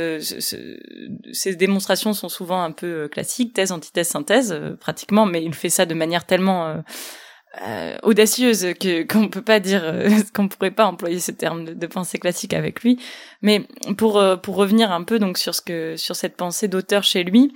S1: ces démonstrations sont souvent un peu classiques, thèse, antithèse, synthèse, pratiquement, mais il fait ça de manière tellement audacieuse qu'on peut pas dire qu'on pourrait pas employer ce terme de pensée classique avec lui. Mais pour revenir un peu donc sur cette pensée d'auteur chez lui,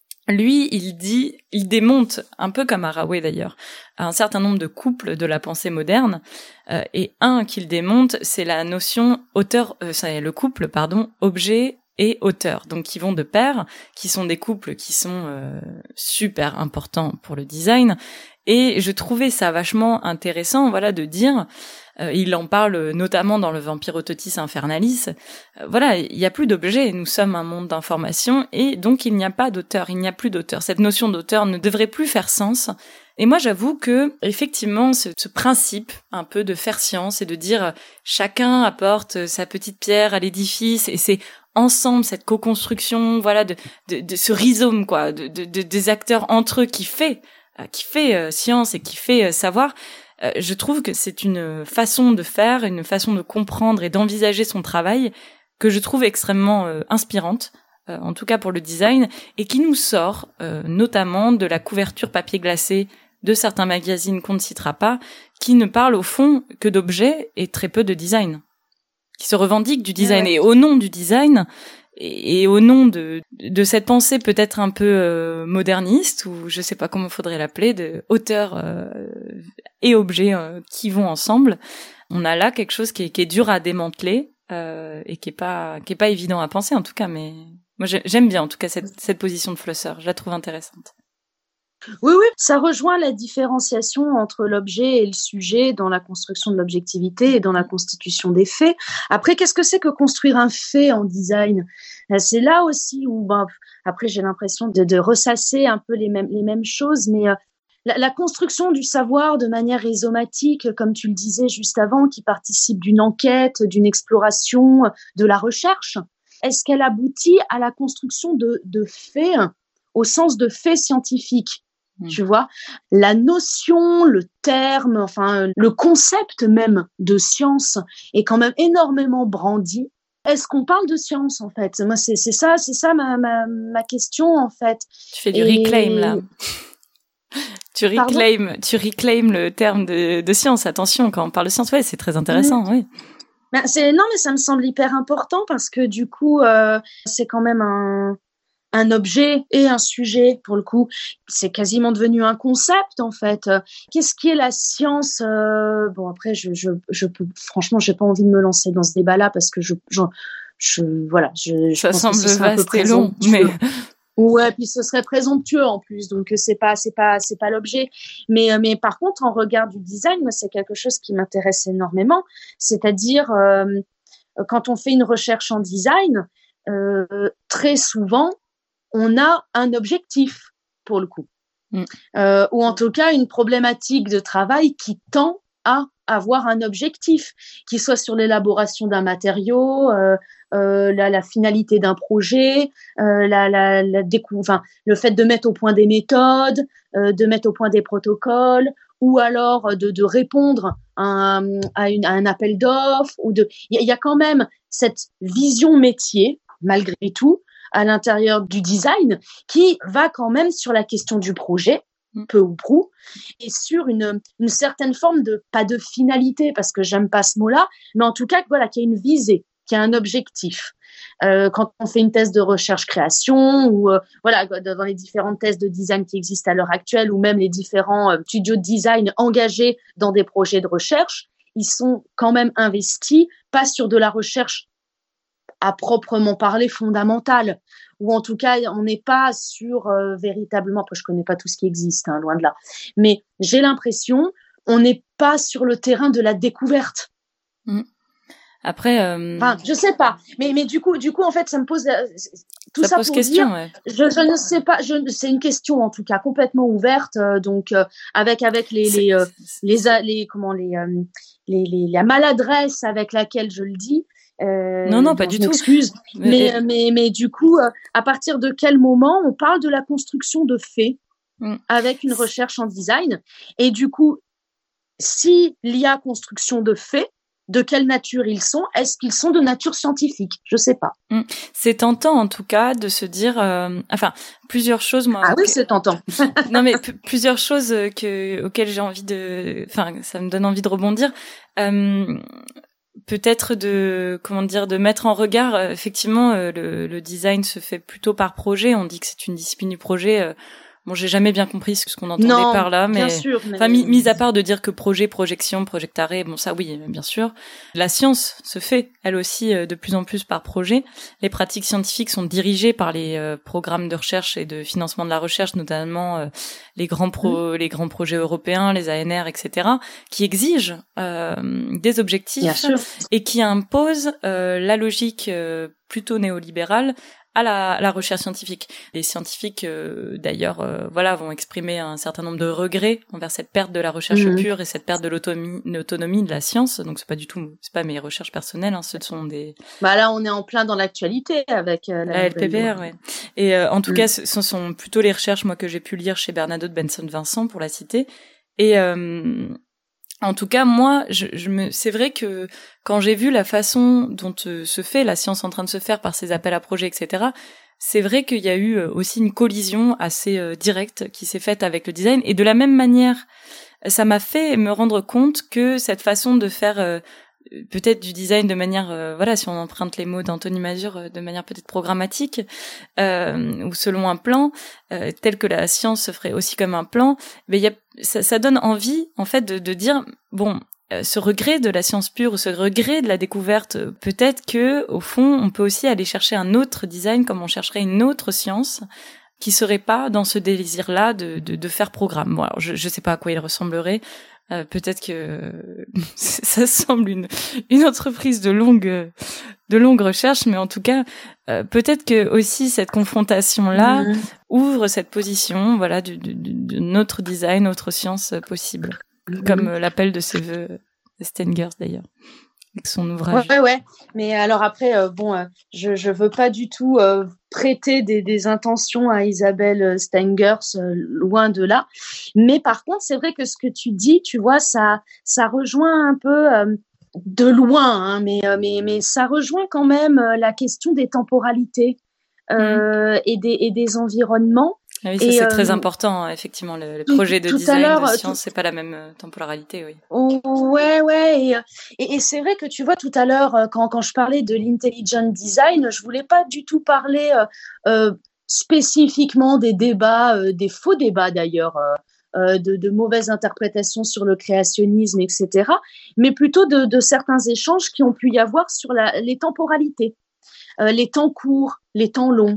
S1: il démonte un peu comme Haraway d'ailleurs un certain nombre de couples de la pensée moderne, et un qu'il démonte, c'est la notion c'est le couple objet et auteur, donc qui vont de pair, qui sont des couples qui sont super importants pour le design. Et je trouvais ça vachement intéressant, voilà, de dire, il en parle notamment dans le Vampirototis Infernalis, voilà, il n'y a plus d'objets, nous sommes un monde d'information, et donc il n'y a pas d'auteur, il n'y a plus d'auteur. Cette notion d'auteur ne devrait plus faire sens. Et moi, j'avoue que, effectivement, ce principe un peu de faire science et de dire chacun apporte sa petite pierre à l'édifice, et c'est ensemble cette co-construction, voilà, de ce rhizome, quoi, des acteurs entre eux qui fait science et qui fait savoir, je trouve que c'est une façon de faire, une façon de comprendre et d'envisager son travail que je trouve extrêmement inspirante, en tout cas pour le design, et qui nous sort notamment de la couverture papier glacé de certains magazines qu'on ne citera pas, qui ne parlent au fond que d'objets et très peu de design, qui se revendiquent du design. Et au nom du design, et au nom de cette pensée peut-être un peu moderniste, ou je sais pas comment faudrait l'appeler, de auteur et objet qui vont ensemble, on a là quelque chose qui est dur à démanteler et qui est pas évident à penser en tout cas. Mais moi j'aime bien en tout cas cette position de Flusser, je la trouve intéressante.
S3: Oui, ça rejoint la différenciation entre l'objet et le sujet dans la construction de l'objectivité et dans la constitution des faits. Après, qu'est-ce que c'est que construire un fait en design? C'est là aussi où, après, j'ai l'impression de ressasser un peu les mêmes choses, mais la construction du savoir de manière rhizomatique, comme tu le disais juste avant, qui participe d'une enquête, d'une exploration, de la recherche, est-ce qu'elle aboutit à la construction de faits au sens de faits scientifiques? Tu vois, la notion, le terme, enfin le concept même de science est quand même énormément brandi. Est-ce qu'on parle de science en fait? Moi, c'est ça ma question en fait.
S1: Tu fais du reclaim là. Tu reclaimes le terme de science. Attention, quand on parle de science, ouais, c'est très intéressant, oui.
S3: Mais ça me semble hyper important parce que du coup, c'est quand même un objet et un sujet, pour le coup. C'est quasiment devenu un concept, en fait. Qu'est-ce qui est la science? Bon, après, je peux, franchement, j'ai pas envie de me lancer dans ce débat-là parce que voilà,
S1: ça
S3: pense
S1: semble
S3: que ce serait
S1: vaste et long, mais...
S3: Ouais, puis ce serait présomptueux en plus, donc c'est pas l'objet. Mais par contre, en regard du design, moi, c'est quelque chose qui m'intéresse énormément, c'est-à-dire quand on fait une recherche en design, très souvent, on a un objectif pour le coup. Ou en tout cas une problématique de travail qui tend à avoir un objectif, qui soit sur l'élaboration d'un matériau, la finalité d'un projet, le fait de mettre au point des méthodes, de mettre au point des protocoles, ou alors de répondre à un appel d'offres. Il y a quand même cette vision métier, malgré tout, à l'intérieur du design, qui va quand même sur la question du projet, peu ou prou, et sur une certaine forme pas de finalité, parce que j'aime pas ce mot-là, mais en tout cas, voilà, qu'il y a une visée, qu'il y a un objectif. Quand on fait une thèse de recherche-création, ou voilà, dans les différentes thèses de design qui existent à l'heure actuelle, ou même les différents studios de design engagés dans des projets de recherche, ils sont quand même investis, pas sur de la recherche à proprement parler fondamentale, ou en tout cas on n'est pas sur véritablement, après je connais pas tout ce qui existe, hein, loin de là, mais j'ai l'impression on n'est pas sur le terrain de la découverte.
S1: Après,
S3: enfin, je sais pas, mais du coup en fait ça me pose tout ça
S1: pose
S3: pour
S1: question,
S3: dire,
S1: ouais.
S3: je ne sais pas, c'est une question en tout cas complètement ouverte, donc avec la maladresse avec laquelle je le dis.
S1: Non, pas du tout.
S3: Excuse, mais du coup, à partir de quel moment on parle de la construction de faits avec une recherche en design? Et du coup, s'il y a construction de faits, de quelle nature ils sont? Est-ce qu'ils sont de nature scientifique? Je sais pas.
S1: C'est tentant en tout cas de se dire, plusieurs choses. Moi,
S3: oui, c'est tentant.
S1: Non, mais plusieurs choses auxquelles j'ai envie ça me donne envie de rebondir. Peut-être de mettre en regard, effectivement, le design se fait plutôt par projet. On dit que c'est une discipline du projet. Bon, j'ai jamais bien compris ce qu'on entendait par là, mais mis à part de dire que projet, projection, projectare, bon ça oui, bien sûr. La science se fait, elle aussi, de plus en plus par projet. Les pratiques scientifiques sont dirigées par les programmes de recherche et de financement de la recherche, notamment les grands projets européens, les ANR, etc., qui exigent des objectifs et qui imposent la logique plutôt néolibérale à la recherche scientifique. Les scientifiques, d'ailleurs, vont exprimer un certain nombre de regrets envers cette perte de la recherche pure et cette perte de l'autonomie de la science. Donc c'est pas mes recherches personnelles, hein, ce sont des...
S3: là, on est en plein dans l'actualité avec
S1: la LPPR, ouais. Et en tout cas, ce sont plutôt les recherches, moi, que j'ai pu lire chez Bernadotte Benson-Vincent, pour la citer. Et en tout cas, moi, c'est vrai que quand j'ai vu la façon dont se fait la science en train de se faire par ces appels à projets, etc., c'est vrai qu'il y a eu aussi une collision assez directe qui s'est faite avec le design. Et de la même manière, ça m'a fait me rendre compte que cette façon de faire peut-être du design de manière, si on emprunte les mots d'Anthony Mazur, de manière peut-être programmatique, ou selon un plan, tel que la science se ferait aussi comme un plan, mais ça donne envie, en fait, de dire, bon, ce regret de la science pure ou ce regret de la découverte, peut-être que, au fond, on peut aussi aller chercher un autre design comme on chercherait une autre science qui serait pas dans ce désir-là de faire programme. Bon, alors, je sais pas à quoi il ressemblerait. Peut-être que ça semble une entreprise de longue recherche, mais en tout cas, peut-être que aussi cette confrontation-là ouvre cette position, de notre design, notre science possible, comme l'appel de ses voeux Stengers d'ailleurs, avec son ouvrage.
S3: Ouais. Mais alors après, je veux pas du tout prêter des intentions à Isabelle Stengers, loin de là. Mais par contre, c'est vrai que ce que tu dis, tu vois, ça rejoint un peu de loin, hein, mais ça rejoint quand même la question des temporalités et des environnements.
S1: Ah oui, ça c'est très important, effectivement. Le projet de design de science, c'est pas la même temporalité, oui.
S3: Ouais, et c'est vrai que tu vois tout à l'heure quand je parlais de l'intelligent design, je voulais pas du tout parler spécifiquement des débats, des faux débats d'ailleurs, de mauvaises interprétations sur le créationnisme, etc., mais plutôt de certains échanges qui ont pu y avoir sur les temporalités, les temps courts, les temps longs.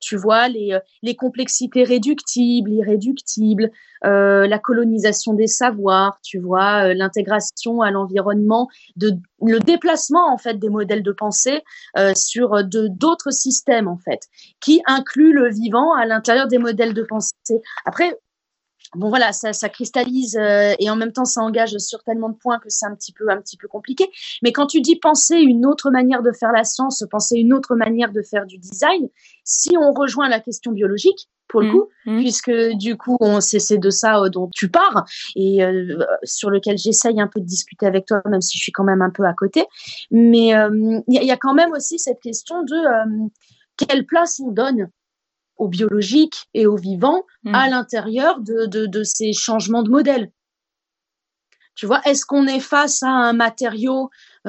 S3: Tu vois, les complexités réductibles, irréductibles, la colonisation des savoirs, tu vois, l'intégration à l'environnement, le déplacement en fait des modèles de pensée sur d'autres systèmes en fait, qui incluent le vivant à l'intérieur des modèles de pensée. Après, bon voilà, ça cristallise et en même temps ça engage sur tellement de points que c'est un petit peu compliqué. Mais quand tu dis penser une autre manière de faire la science, penser une autre manière de faire du design, si on rejoint la question biologique pour le coup, puisque du coup c'est de ça dont tu pars et sur lequel j'essaye un peu de discuter avec toi, même si je suis quand même un peu à côté. Mais il y a quand même aussi cette question de quelle place on donne au biologique et au vivant à l'intérieur de ces changements de modèle. Tu vois, est-ce qu'on est face à un matériau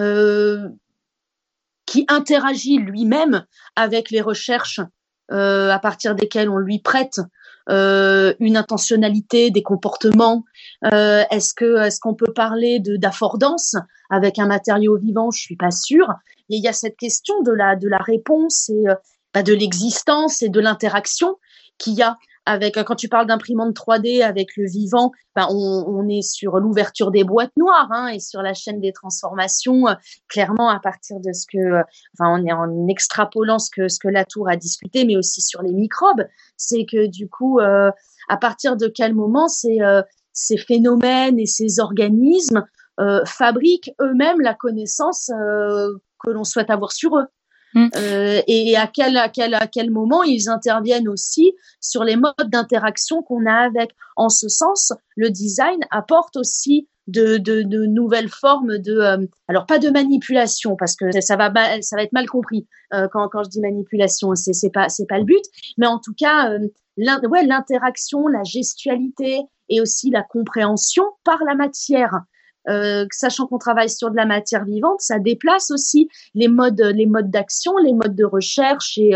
S3: qui interagit lui-même avec les recherches à partir desquelles on lui prête une intentionnalité, des comportements? Est-ce qu'on peut parler d'affordance avec un matériau vivant? Je suis pas sûre. Et il y a cette question de la réponse et de l'existence et de l'interaction qu'il y a avec, quand tu parles d'imprimante 3D avec le vivant, on est sur l'ouverture des boîtes noires et sur la chaîne des transformations, clairement à partir de ce que, on est en extrapolant ce que Latour a discuté, mais aussi sur les microbes, c'est que du coup, à partir de quel moment ces phénomènes et ces organismes fabriquent eux-mêmes la connaissance que l'on souhaite avoir sur eux. Et à quel moment ils interviennent aussi sur les modes d'interaction qu'on a avec. En ce sens, le design apporte aussi de nouvelles formes alors pas de manipulation parce que ça va être mal compris quand je dis manipulation, c'est pas le but, mais en tout cas l'interaction, la gestualité et aussi la compréhension par la matière. Sachant qu'on travaille sur de la matière vivante, ça déplace aussi les modes d'action, les modes de recherche et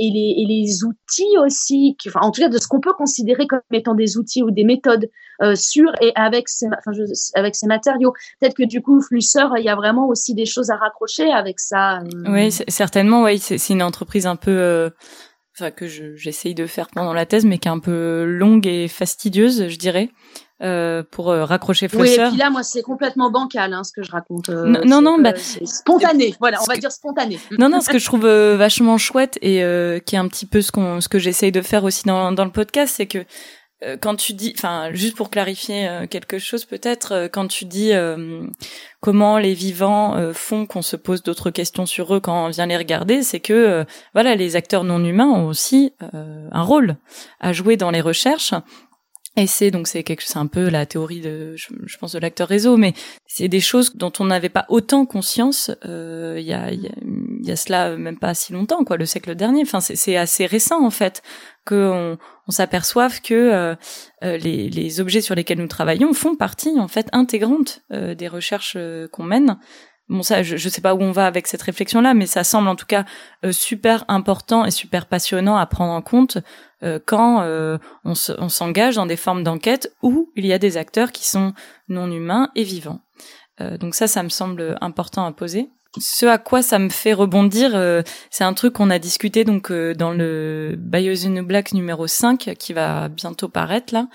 S3: les outils aussi, en tout cas de ce qu'on peut considérer comme étant des outils ou des méthodes sur et avec ces matériaux. Peut-être que du coup, Flusseur, il y a vraiment aussi des choses à raccrocher avec ça.
S1: Oui, certainement. Oui, c'est une entreprise un peu que j'essaye de faire pendant la thèse, mais qui est un peu longue et fastidieuse, je dirais. Pour raccrocher Flusser.
S3: Oui, et puis là, moi, c'est complètement bancal, ce que je raconte. C'est spontané. Voilà, on va dire spontané.
S1: Non, ce que je trouve vachement chouette et qui est un petit peu ce que j'essaye de faire aussi dans le podcast, c'est que quand tu dis, juste pour clarifier quelque chose peut-être, quand tu dis comment les vivants font qu'on se pose d'autres questions sur eux quand on vient les regarder, c'est que les acteurs non humains ont aussi un rôle à jouer dans les recherches. Et c'est un peu la théorie je pense de l'acteur réseau, mais c'est des choses dont on n'avait pas autant conscience il y a cela même pas si longtemps, le siècle dernier. C'est assez récent en fait que on s'aperçoive que les objets sur lesquels nous travaillons font partie en fait intégrante des recherches qu'on mène. Bon, ça, je sais pas où on va avec cette réflexion-là, mais ça semble en tout cas super important et super passionnant à prendre en compte quand on s'engage dans des formes d'enquête où il y a des acteurs qui sont non humains et vivants. Donc ça me semble important à poser. Ce à quoi ça me fait rebondir, c'est un truc qu'on a discuté donc dans le Bioxenoblacks numéro 5 qui va bientôt paraître là.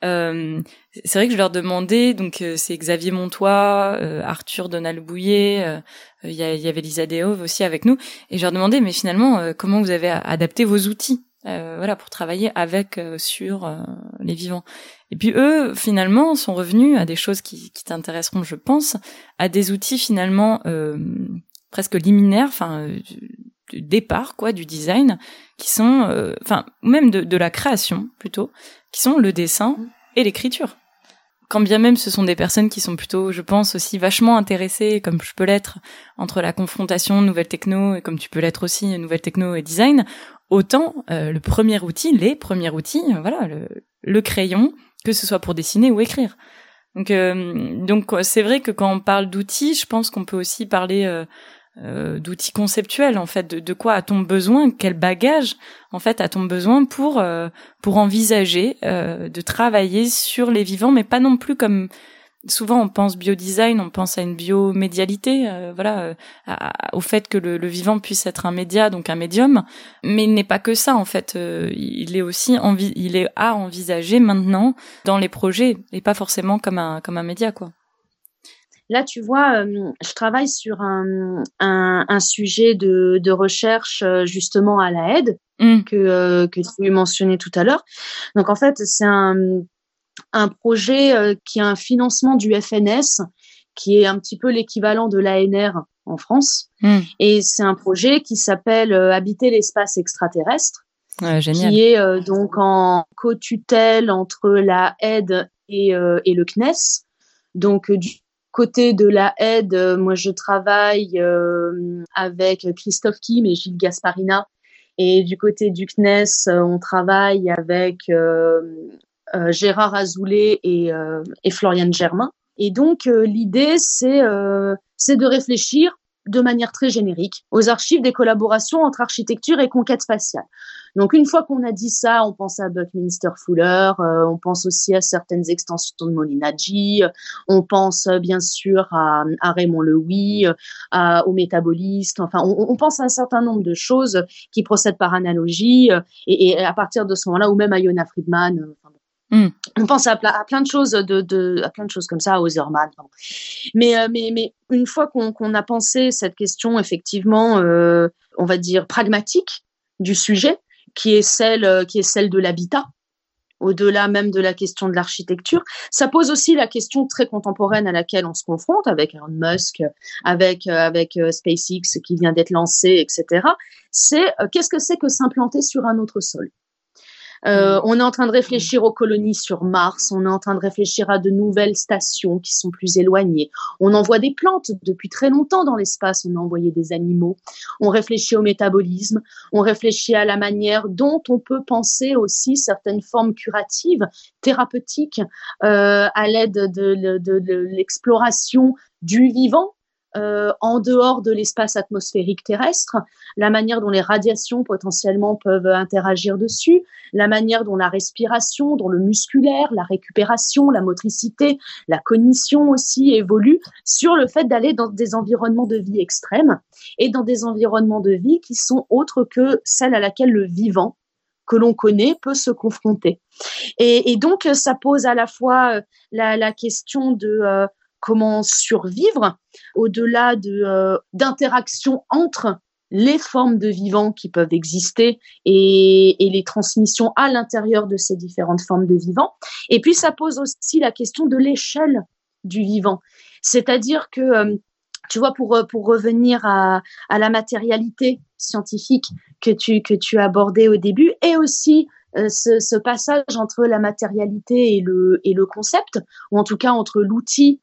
S1: C'est vrai que je leur demandais, donc c'est Xavier Montois, Arthur Donald-Bouillet, il y avait Lisa Dehove aussi avec nous, et je leur demandais mais finalement comment vous avez adapté vos outils pour travailler avec sur les vivants. Et puis eux finalement sont revenus à des choses qui t'intéresseront, je pense, à des outils finalement presque liminaires, du départ du design, qui sont même de la création plutôt, qui sont le dessin et l'écriture. Quand bien même ce sont des personnes qui sont plutôt, je pense, aussi vachement intéressées, comme je peux l'être, entre la confrontation nouvelle techno, et comme tu peux l'être aussi, nouvelle techno et design, autant les premiers outils, le crayon, que ce soit pour dessiner ou écrire. Donc c'est vrai que quand on parle d'outils, je pense qu'on peut aussi parler d'outils conceptuels, en fait, de quoi a-t-on besoin, quel bagage en fait a-t-on besoin pour envisager de travailler sur les vivants, mais pas non plus comme souvent on pense biodesign, on pense à une biomédialité, au fait que le vivant puisse être un média, donc un médium, mais il n'est pas que ça en fait. Il est aussi à envisager maintenant dans les projets et pas forcément comme un média quoi.
S3: Là, tu vois, je travaille sur un sujet de recherche justement à la aide que tu mentionnais tout à l'heure. Donc en fait, c'est un projet qui a un financement du FNS, qui est un petit peu l'équivalent de l'ANR en France. Et c'est un projet qui s'appelle Habiter l'espace extraterrestre, qui est donc en co-tutelle entre la aide et le CNES. Donc du côté de la aide, moi je travaille avec Christophe Kim et Gilles Gasparina. Et du côté du CNES, on travaille avec Gérard Azoulay et Floriane Germain. Et donc l'idée, c'est de réfléchir de manière très générique aux archives des collaborations entre architecture et conquête spatiale. Donc une fois qu'on a dit ça, on pense à Buckminster Fuller, on pense aussi à certaines extensions de Molinaggi, on pense bien sûr à Raymond Lewy, aux métabolistes, enfin on pense à un certain nombre de choses qui procèdent par analogie, et à partir de ce moment-là, ou même à Yona Friedman, on pense à plein de choses à plein de choses comme ça, à Oserman. Mais une fois qu'on a pensé cette question effectivement, on va dire pragmatique du sujet, qui est celle de l'habitat, au-delà même de la question de l'architecture, ça pose aussi la question très contemporaine à laquelle on se confronte avec Elon Musk, avec SpaceX qui vient d'être lancé, etc. C'est qu'est-ce que c'est que s'implanter sur un autre sol? On est en train de réfléchir aux colonies sur Mars, on est en train de réfléchir à de nouvelles stations qui sont plus éloignées. On envoie des plantes depuis très longtemps dans l'espace, on a envoyé des animaux. On réfléchit au métabolisme, on réfléchit à la manière dont on peut penser aussi certaines formes curatives, thérapeutiques, à l'aide de l'exploration du vivant. En dehors de l'espace atmosphérique terrestre, la manière dont les radiations potentiellement peuvent interagir dessus, la manière dont la respiration, dont le musculaire, la récupération, la motricité, la cognition aussi évoluent sur le fait d'aller dans des environnements de vie extrêmes et dans des environnements de vie qui sont autres que celles à laquelle le vivant que l'on connaît peut se confronter. Et donc, ça pose à la fois la question de comment survivre au-delà d'interaction entre les formes de vivants qui peuvent exister et les transmissions à l'intérieur de ces différentes formes de vivants. Et puis, ça pose aussi la question de l'échelle du vivant. C'est-à-dire que, tu vois, pour revenir à la matérialité scientifique que tu as abordée au début, et aussi ce passage entre la matérialité et le concept, ou en tout cas entre l'outil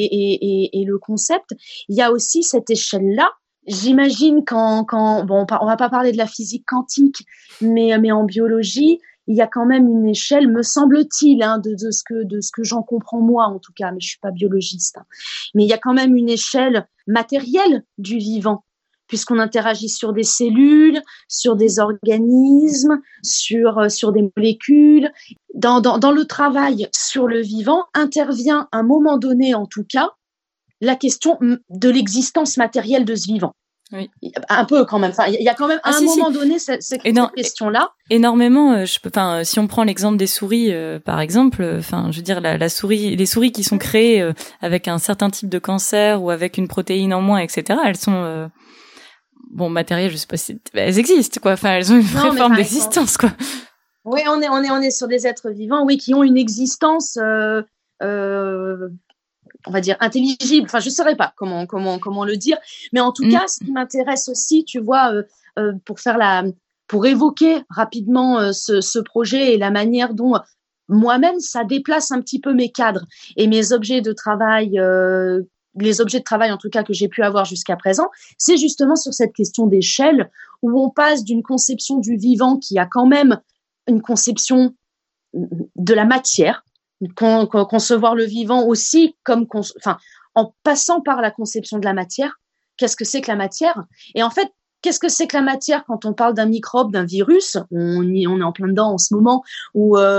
S3: et le concept, il y a aussi cette échelle-là. J'imagine bon, on va pas parler de la physique quantique, mais en biologie, il y a quand même une échelle, me semble-t-il, de ce que j'en comprends moi en tout cas, mais je suis pas biologiste. Mais il y a quand même une échelle matérielle du vivant, puisqu'on interagit sur des cellules, sur des organismes, sur des molécules. Dans le travail sur le vivant, intervient à un moment donné, en tout cas, la question de l'existence matérielle de ce vivant.
S1: Oui.
S3: Un peu quand même. Enfin, il y a quand même à un moment donné cette question-là.
S1: Énormément. Si on prend l'exemple des souris, par exemple, je veux dire les souris qui sont créées avec un certain type de cancer ou avec une protéine en moins, etc. Elles sont matérielles. Je sais pas si elles existent, quoi. Enfin, elles ont une vraie forme d'existence, quoi.
S3: Oui, on est sur des êtres vivants, oui, qui ont une existence. On va dire intelligible, enfin je saurais pas comment le dire, mais en tout cas ce qui m'intéresse aussi, tu vois, pour évoquer rapidement ce projet et la manière dont moi-même ça déplace un petit peu mes cadres et mes objets de travail, les objets de travail en tout cas que j'ai pu avoir jusqu'à présent, c'est justement sur cette question d'échelle où on passe d'une conception du vivant qui a quand même une conception de la matière, concevoir le vivant aussi comme en passant par la conception de la matière. Qu'est-ce que c'est que la matière? Et en fait, qu'est-ce que c'est que la matière quand on parle d'un microbe, d'un virus? On est en plein dedans en ce moment, ou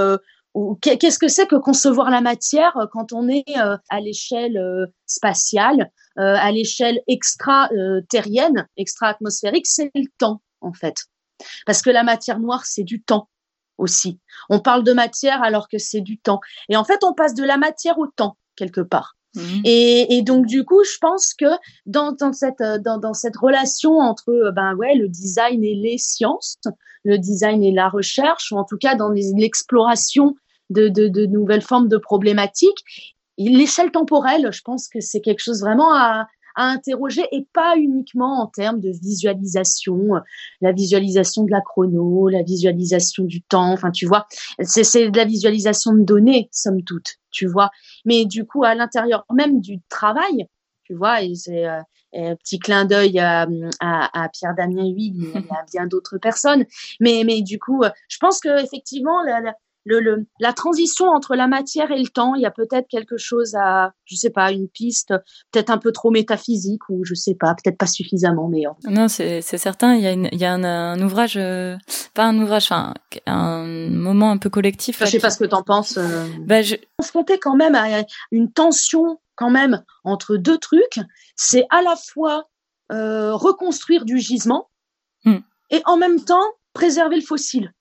S3: ou qu'est-ce que c'est que concevoir la matière quand on est à l'échelle spatiale, à l'échelle extra-terrienne, extra-atmosphérique, c'est le temps, en fait. Parce que la matière noire, c'est du temps aussi. On parle de matière alors que c'est du temps. Et en fait, on passe de la matière au temps, quelque part. Mmh. Et donc, du coup, je pense que dans cette relation entre le design et les sciences, le design et la recherche, ou en tout cas dans l'exploration de nouvelles formes de problématiques, l'échelle temporelle, je pense que c'est quelque chose vraiment à interroger, et pas uniquement en termes de visualisation, la visualisation de la chrono, la visualisation du temps, enfin tu vois, c'est de la visualisation de données, somme toute, tu vois. Mais du coup, à l'intérieur même du travail, tu vois, et c'est un petit clin d'œil à Pierre-Damien Huyghe, mais il y a bien d'autres personnes. Mais du coup, je pense que effectivement, la transition entre la matière et le temps, il y a peut-être quelque chose je sais pas, une piste, peut-être un peu trop métaphysique, ou je sais pas, peut-être pas suffisamment, mais...
S1: Non, c'est certain, il y a un ouvrage, pas un ouvrage, enfin, un moment un peu collectif.
S3: Je sais pas ce que t'en penses. On se comptait quand même à une tension, quand même, entre deux trucs. C'est à la fois reconstruire du gisement, et en même temps, préserver le fossile.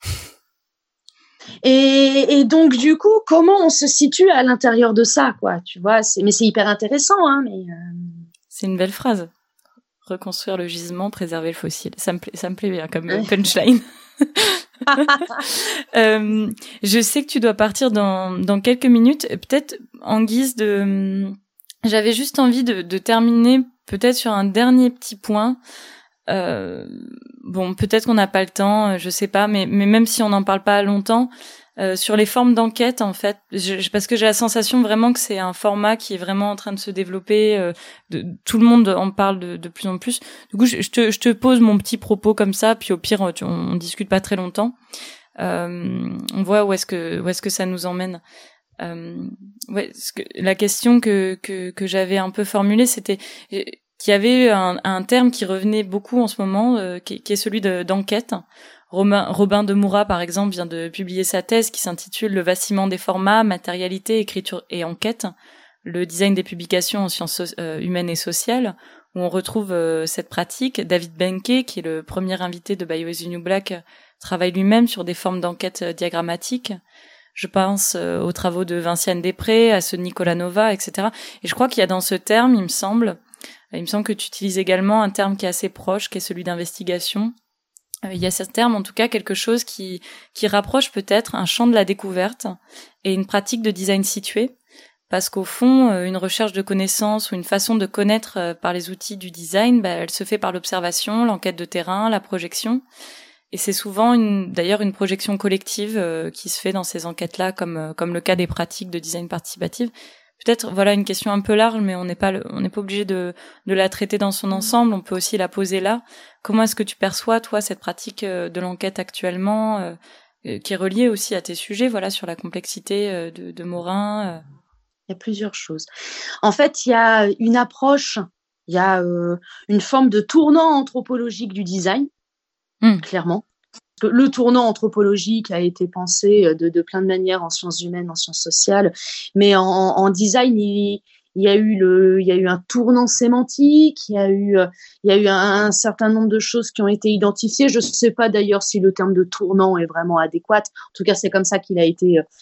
S3: Et donc du coup, comment on se situe à l'intérieur de ça, quoi, tu vois, mais c'est hyper intéressant, hein, mais
S1: c'est une belle phrase. Reconstruire le gisement, préserver le fossile. Ça me plaît bien comme punchline. Je sais que tu dois partir dans quelques minutes, peut-être en guise de j'avais juste envie de terminer peut-être sur un dernier petit point. Bon, peut-être qu'on n'a pas le temps, je sais pas, mais même si on n'en parle pas longtemps, sur les formes d'enquête, en fait, parce que j'ai la sensation vraiment que c'est un format qui est vraiment en train de se développer. Tout le monde en parle de plus en plus. Du coup, je te pose mon petit propos comme ça, puis au pire, on discute pas très longtemps. On voit où est-ce que ça nous emmène. La question que j'avais un peu formulée, c'était qu'il y avait un terme qui revenait beaucoup en ce moment, qui est celui d'enquête. Robin de Moura, par exemple, vient de publier sa thèse qui s'intitule « Le vacillement des formats, matérialité, écriture et enquête, le design des publications en sciences humaines et sociales », où on retrouve cette pratique. David Benke, qui est le premier invité de Bio is the New Black, travaille lui-même sur des formes d'enquête diagrammatiques. Je pense aux travaux de Vinciane Després, à ceux de Nicolas Nova, etc. Et je crois qu'il y a dans ce terme, il me semble que tu utilises également un terme qui est assez proche, qui est celui d'investigation. Il y a ce terme, en tout cas, quelque chose qui rapproche peut-être un champ de la découverte et une pratique de design situé, parce qu'au fond, une recherche de connaissances ou une façon de connaître par les outils du design, elle se fait par l'observation, l'enquête de terrain, la projection. Et c'est souvent d'ailleurs une projection collective qui se fait dans ces enquêtes-là, comme le cas des pratiques de design participatif. Peut-être, voilà, une question un peu large, mais on n'est pas obligé de la traiter dans son ensemble. On peut aussi la poser là. Comment est-ce que tu perçois, toi, cette pratique de l'enquête actuellement, qui est reliée aussi à tes sujets, voilà, sur la complexité de Morin?
S3: Il y a plusieurs choses. En fait, il y a une approche, il y a une forme de tournant anthropologique du design, clairement. Le tournant anthropologique a été pensé de plein de manières en sciences humaines, en sciences sociales, mais en design, il y a eu un tournant sémantique, il y a eu un certain nombre de choses qui ont été identifiées. Je ne sais pas d'ailleurs si le terme de tournant est vraiment adéquat. En tout cas, c'est comme ça qu'il a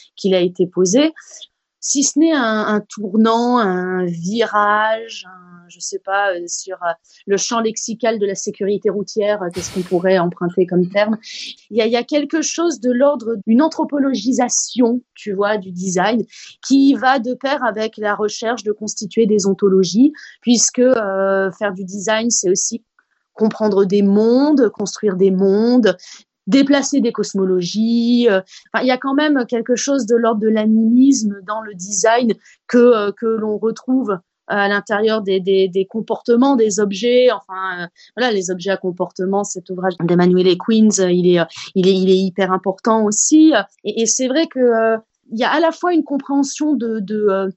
S3: été posé. Si ce n'est un tournant, un virage, je sais pas, sur le champ lexical de la sécurité routière, qu'est-ce qu'on pourrait emprunter comme terme? Il y a quelque chose de l'ordre d'une anthropologisation, tu vois, du design, qui va de pair avec la recherche de constituer des ontologies, puisque faire du design, c'est aussi comprendre des mondes, construire des mondes, déplacer des cosmologies. Enfin, il y a quand même quelque chose de l'ordre de l'animisme dans le design que l'on retrouve à l'intérieur des comportements des objets. Enfin, voilà, les objets à comportement, cet ouvrage d'Emmanuel Queens, il est hyper important aussi. Et c'est vrai que il y a à la fois une compréhension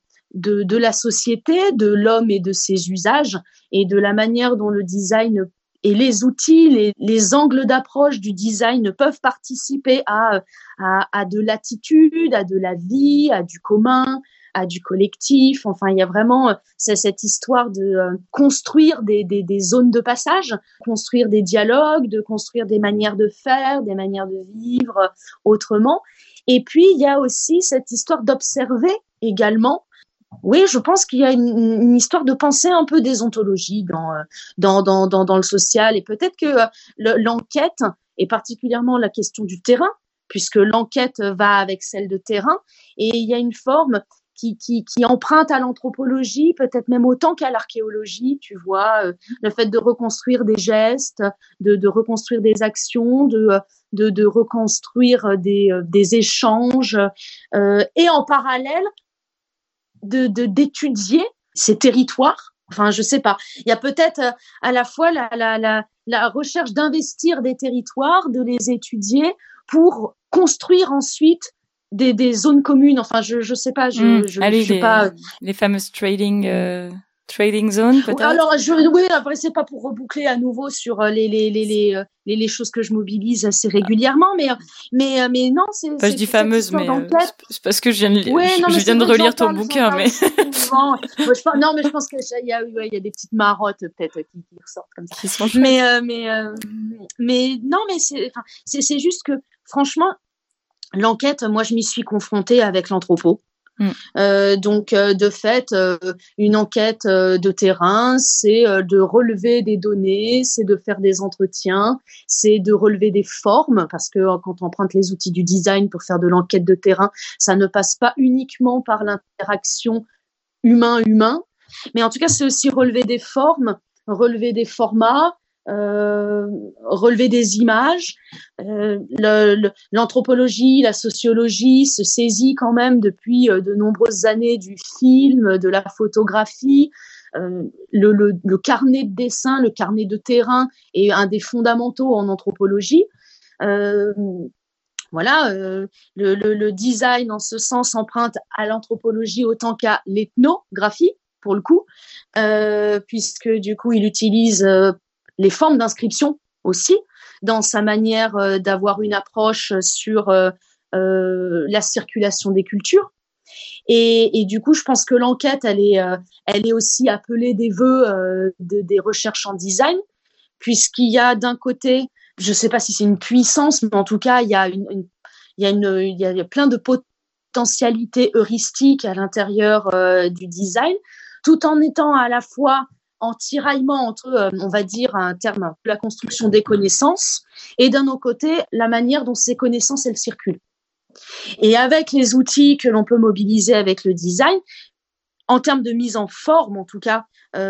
S3: de la société, de l'homme et de ses usages, et de la manière dont le design et les outils, les angles d'approche du design peuvent participer à de l'attitude, à de la vie, à du commun, à du collectif. Enfin, il y a vraiment cette histoire de construire des zones de passage, construire des dialogues, de construire des manières de faire, des manières de vivre autrement. Et puis, il y a aussi cette histoire d'observer également. Oui, je pense qu'il y a une histoire de pensée un peu déontologie dans le social, et peut-être que l'enquête, et particulièrement la question du terrain, puisque l'enquête va avec celle de terrain, et il y a une forme qui emprunte à l'anthropologie, peut-être même autant qu'à l'archéologie, tu vois, le fait de reconstruire des gestes, de reconstruire des actions, de reconstruire des échanges, et en parallèle, d'étudier ces territoires. Enfin, je sais pas. Il y a peut-être à la fois la recherche d'investir des territoires, de les étudier pour construire ensuite des zones communes. Enfin, je sais pas. Je suis pas
S1: les fameuses trading zones, peut-être.
S3: Alors, oui, après, c'est pas pour reboucler à nouveau sur les choses que je mobilise assez régulièrement, mais non, c'est.
S1: Enfin, je dis fameuse, mais c'est parce que je viens de relire ton bouquin, mais.
S3: Non, mais je pense qu'il y a des petites marottes peut-être qui ressortent comme ça.
S1: Qui sont
S3: mais non, mais c'est juste que franchement, l'enquête, moi, je m'y suis confrontée avec l'anthropo. Donc, de fait, une enquête de terrain, c'est de relever des données, c'est de faire des entretiens, c'est de relever des formes, parce que quand on emprunte les outils du design pour faire de l'enquête de terrain, ça ne passe pas uniquement par l'interaction humain-humain, mais en tout cas, c'est aussi relever des formes, relever des formats, relever des images. L'anthropologie, la sociologie se saisit quand même depuis de nombreuses années du film, de la photographie. Le carnet de dessin, le carnet de terrain est un des fondamentaux en anthropologie. Voilà, le design en ce sens emprunte à l'anthropologie autant qu'à l'ethnographie, pour le coup, puisque du coup il utilise les formes d'inscription aussi, dans sa manière d'avoir une approche sur la circulation des cultures. Et du coup, je pense que l'enquête, elle est aussi appelée des vœux des recherches en design, puisqu'il y a d'un côté, je ne sais pas si c'est une puissance, mais en tout cas, il y a plein de potentialités heuristiques à l'intérieur du design, tout en étant à la fois en tiraillement entre, on va dire, un terme, la construction des connaissances, et d'un autre côté, la manière dont ces connaissances, elles circulent. Et avec les outils que l'on peut mobiliser avec le design, en termes de mise en forme, en tout cas,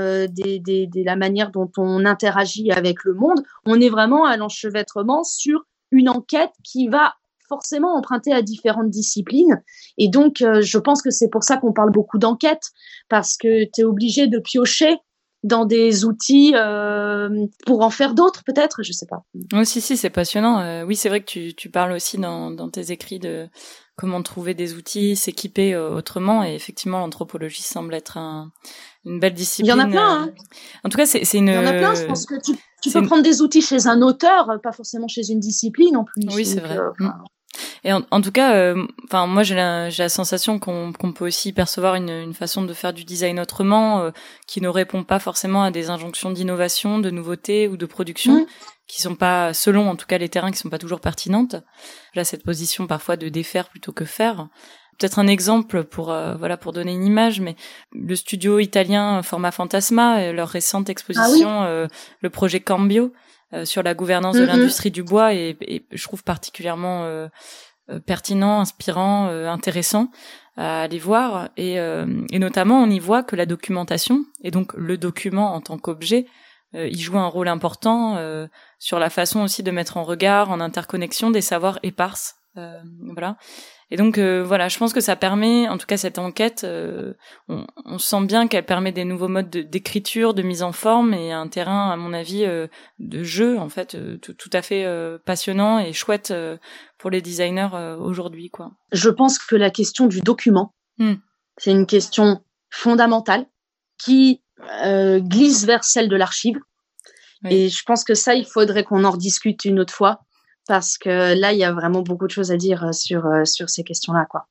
S3: de la manière dont on interagit avec le monde, on est vraiment à l'enchevêtrement sur une enquête qui va forcément emprunter à différentes disciplines. Et donc, je pense que c'est pour ça qu'on parle beaucoup d'enquête, parce que tu es obligé de piocher dans des outils pour en faire d'autres, peut-être, je sais pas.
S1: Oui, si, c'est passionnant. Oui, c'est vrai que tu parles aussi dans tes écrits de comment trouver des outils, s'équiper autrement, et effectivement, l'anthropologie semble être une belle discipline.
S3: Il y en a plein, hein.
S1: En tout cas, c'est une...
S3: Il y en a plein, je pense que tu peux prendre des outils chez un auteur, pas forcément chez une discipline en plus.
S1: Oui, c'est vrai. Et en tout cas, moi j'ai la sensation qu'on peut aussi percevoir une façon de faire du design autrement, qui ne répond pas forcément à des injonctions d'innovation, de nouveauté ou de production, qui sont pas, selon en tout cas les terrains, qui sont pas toujours pertinentes. Là, cette position parfois de défaire plutôt que faire. Peut-être un exemple pour donner une image, mais le studio italien Forma Fantasma, leur récente exposition, le projet Cambio, sur la gouvernance de l'industrie du bois, et je trouve particulièrement pertinent, inspirant, intéressant à aller voir, et notamment on y voit que la documentation, et donc le document en tant qu'objet, il joue un rôle important sur la façon aussi de mettre en regard, en interconnexion des savoirs éparses. Voilà. Et donc je pense que ça permet, en tout cas cette enquête, on sent bien qu'elle permet des nouveaux modes d'écriture, de mise en forme, et un terrain, à mon avis, de jeu, en fait, tout à fait passionnant et chouette pour les designers aujourd'hui, quoi.
S3: Je pense que la question du document, c'est une question fondamentale qui glisse vers celle de l'archive.
S1: Oui.
S3: Et je pense que ça, il faudrait qu'on en rediscute une autre fois parce que là, il y a vraiment beaucoup de choses à dire sur ces questions-là, quoi.